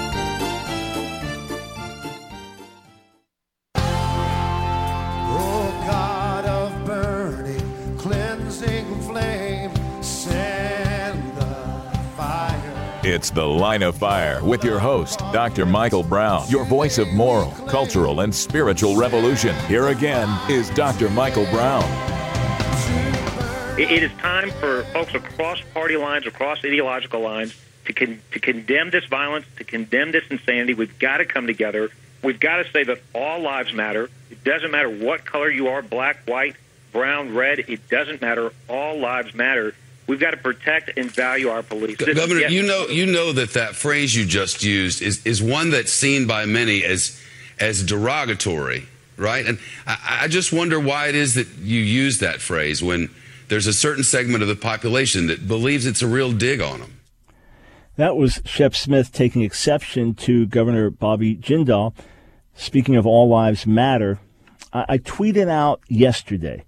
It's The Line of Fire with your host, Dr. Michael Brown, your voice of moral, cultural, and spiritual revolution. Here again is Dr. Michael Brown. It is time for folks across party lines, across ideological lines, to condemn this violence, to condemn this insanity. We've got to come together. We've got to say that all lives matter. It doesn't matter what color you are, black, white, brown, red. It doesn't matter. All lives matter. We've got to protect and value our police. Governor, you know that phrase you just used is one that's seen by many as derogatory, right? And I just wonder why it is that you use that phrase when there's a certain segment of the population that believes it's a real dig on them. That was Shep Smith taking exception to Governor Bobby Jindal. Speaking of all lives matter, I tweeted out yesterday.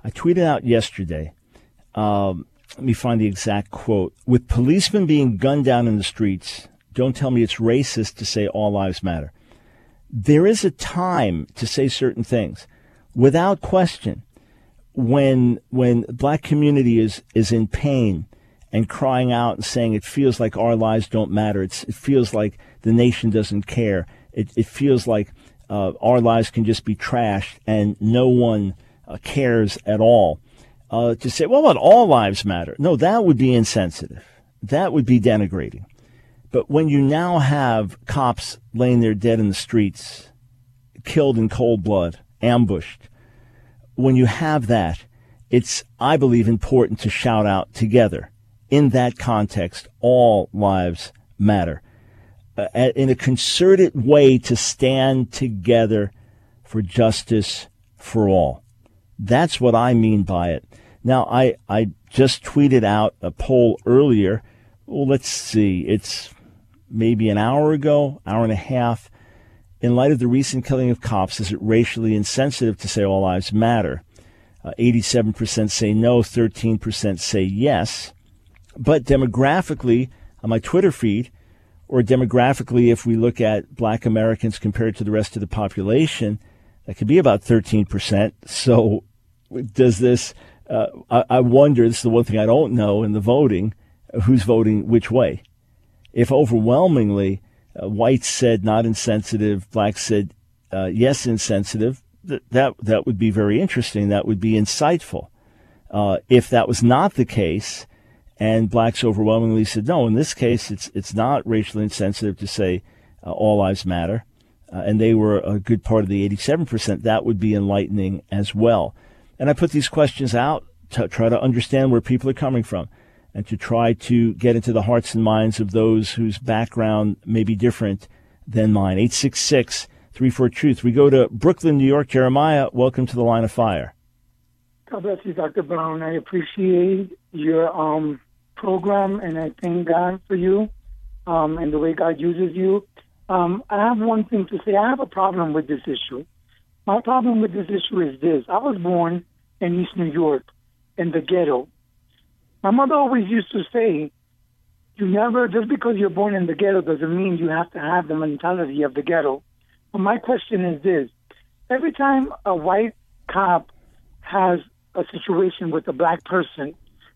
Let me find the exact quote. With policemen being gunned down in the streets, don't tell me it's racist to say all lives matter. There is a time to say certain things. Without question, when black community is in pain and crying out and saying it feels like our lives don't matter, it feels like the nation doesn't care, it feels like our lives can just be trashed and no one cares at all. To say, well, what, all lives matter? No, that would be insensitive. That would be denigrating. But when you now have cops laying there dead in the streets, killed in cold blood, ambushed, when you have that, it's, I believe, important to shout out together. In that context, all lives matter. In a concerted way to stand together for justice for all. That's what I mean by it. Now, I just tweeted out a poll earlier. Well, let's see. It's maybe an hour ago, hour and a half. In light of the recent killing of cops, is it racially insensitive to say all lives matter? 87% say no, 13% say yes. But demographically, on my Twitter feed, or demographically, if we look at black Americans compared to the rest of the population, that could be about 13%. So does this, I wonder, this is the one thing I don't know in the voting, who's voting which way. If overwhelmingly whites said not insensitive, blacks said yes insensitive, that would be very interesting. That would be insightful. If that was not the case, and blacks overwhelmingly said no, in this case it's not racially insensitive to say all lives matter, and they were a good part of the 87%, that would be enlightening as well. And I put these questions out to try to understand where people are coming from and to try to get into the hearts and minds of those whose background may be different than mine. 866-346-3674, 888-866-34-TRUTH. We go to Brooklyn, New York. Jeremiah, welcome to the Line of Fire. God bless you, Dr. Brown. I appreciate your program, and I thank God for you and the way God uses you. I have one thing to say. I have a problem with this issue. My problem with this issue is this. I was born in East New York, in the ghetto. My mother always used to say, just because you're born in the ghetto doesn't mean you have to have the mentality of the ghetto. But my question is this. Every time a white cop has a situation with a black person,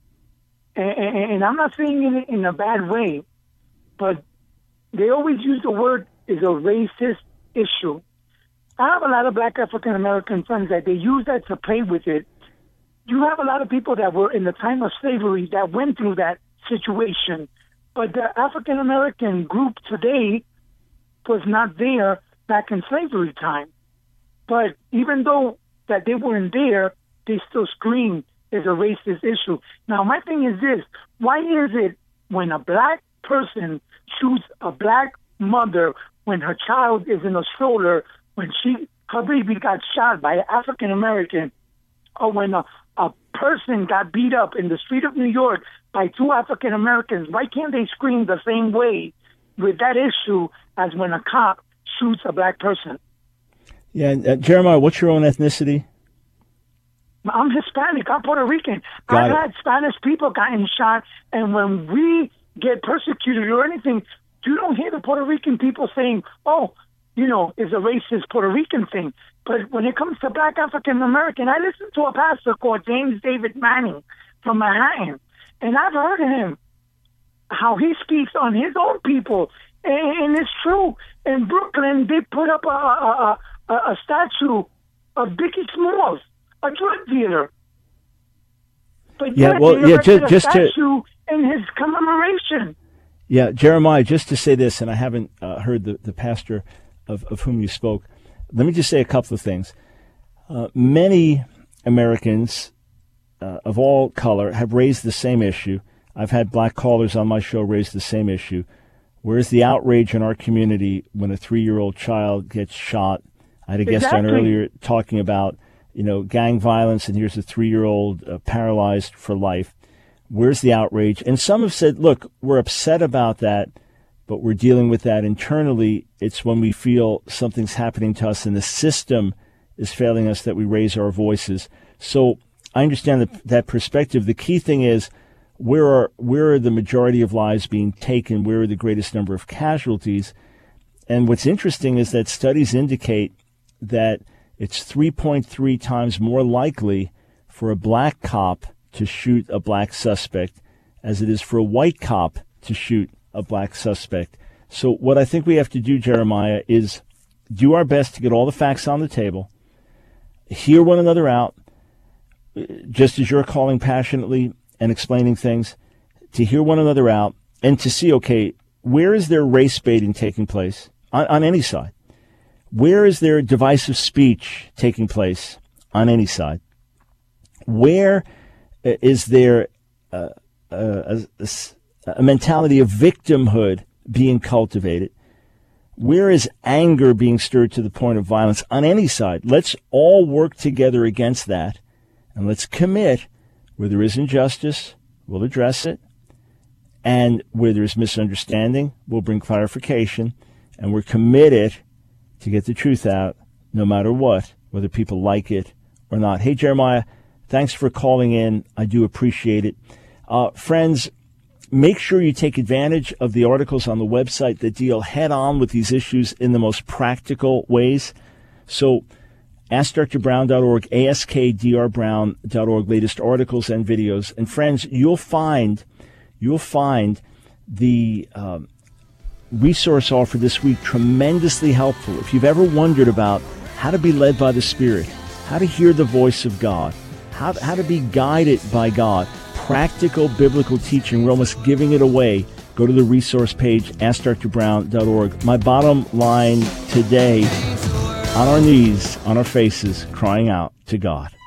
and I'm not saying it in a bad way, but they always use the word is a racist issue. I have a lot of black African-American friends that they use that to play with it. You have a lot of people that were in the time of slavery that went through that situation, but the African-American group today was not there back in slavery time. But even though that they weren't there, they still scream is a racist issue. Now, my thing is this. Why is it when a black person shoots a black mother when her child is in a stroller, when her baby got shot by an African-American, or when a person got beat up in the street of New York by two African-Americans, why can't they scream the same way with that issue as when a cop shoots a black person? Yeah, and Jeremiah, what's your own ethnicity? I'm Hispanic. I'm Puerto Rican. I've had Spanish people gotten shot, and when we get persecuted or anything, you don't hear the Puerto Rican people saying, oh, it's a racist Puerto Rican thing. But when it comes to black African-American, I listen to a pastor called James David Manning from Manhattan, and I've heard him, how he speaks on his own people. And it's true. In Brooklyn, they put up a statue of Biggie Smalls, a drug dealer. But yeah, well, they erected just a statue in his commemoration. Yeah, Jeremiah, just to say this, and I haven't heard the pastor of whom you spoke, let me just say a couple of things. Many Americans of all color have raised the same issue. I've had black callers on my show raise the same issue. Where's the outrage in our community when a 3-year-old child gets shot? I had a guest on earlier talking about, gang violence, and here's a 3-year-old paralyzed for life. Where's the outrage? And some have said, look, we're upset about that, but we're dealing with that internally. It's when we feel something's happening to us and the system is failing us that we raise our voices. So I understand that perspective. The key thing is, where are the majority of lives being taken? Where are the greatest number of casualties? And what's interesting is that studies indicate that it's 3.3 times more likely for a black cop to shoot a black suspect as it is for a white cop to shoot a black suspect. So what I think we have to do, Jeremiah, is do our best to get all the facts on the table, hear one another out, just as you're calling passionately and explaining things, to hear one another out and to see, okay, where is there race baiting taking place on any side? Where is there divisive speech taking place on any side? Where is there a mentality of victimhood being cultivated? Where is anger being stirred to the point of violence on any side? Let's all work together against that, and let's commit. Where there is injustice, we'll address it. And where there is misunderstanding, we'll bring clarification. And we're committed to get the truth out, no matter what, whether people like it or not. Hey, Jeremiah, thanks for calling in. I do appreciate it. Friends, make sure you take advantage of the articles on the website that deal head-on with these issues in the most practical ways. So AskDrBrown.org, AskDrBrown.org, latest articles and videos. And friends, you'll find the resource offer this week tremendously helpful. If you've ever wondered about how to be led by the Spirit, how to hear the voice of God, how to be guided by God, practical biblical teaching, we're almost giving it away. Go to the resource page, AskDrBrown.org. My bottom line today, on our knees, on our faces, crying out to God.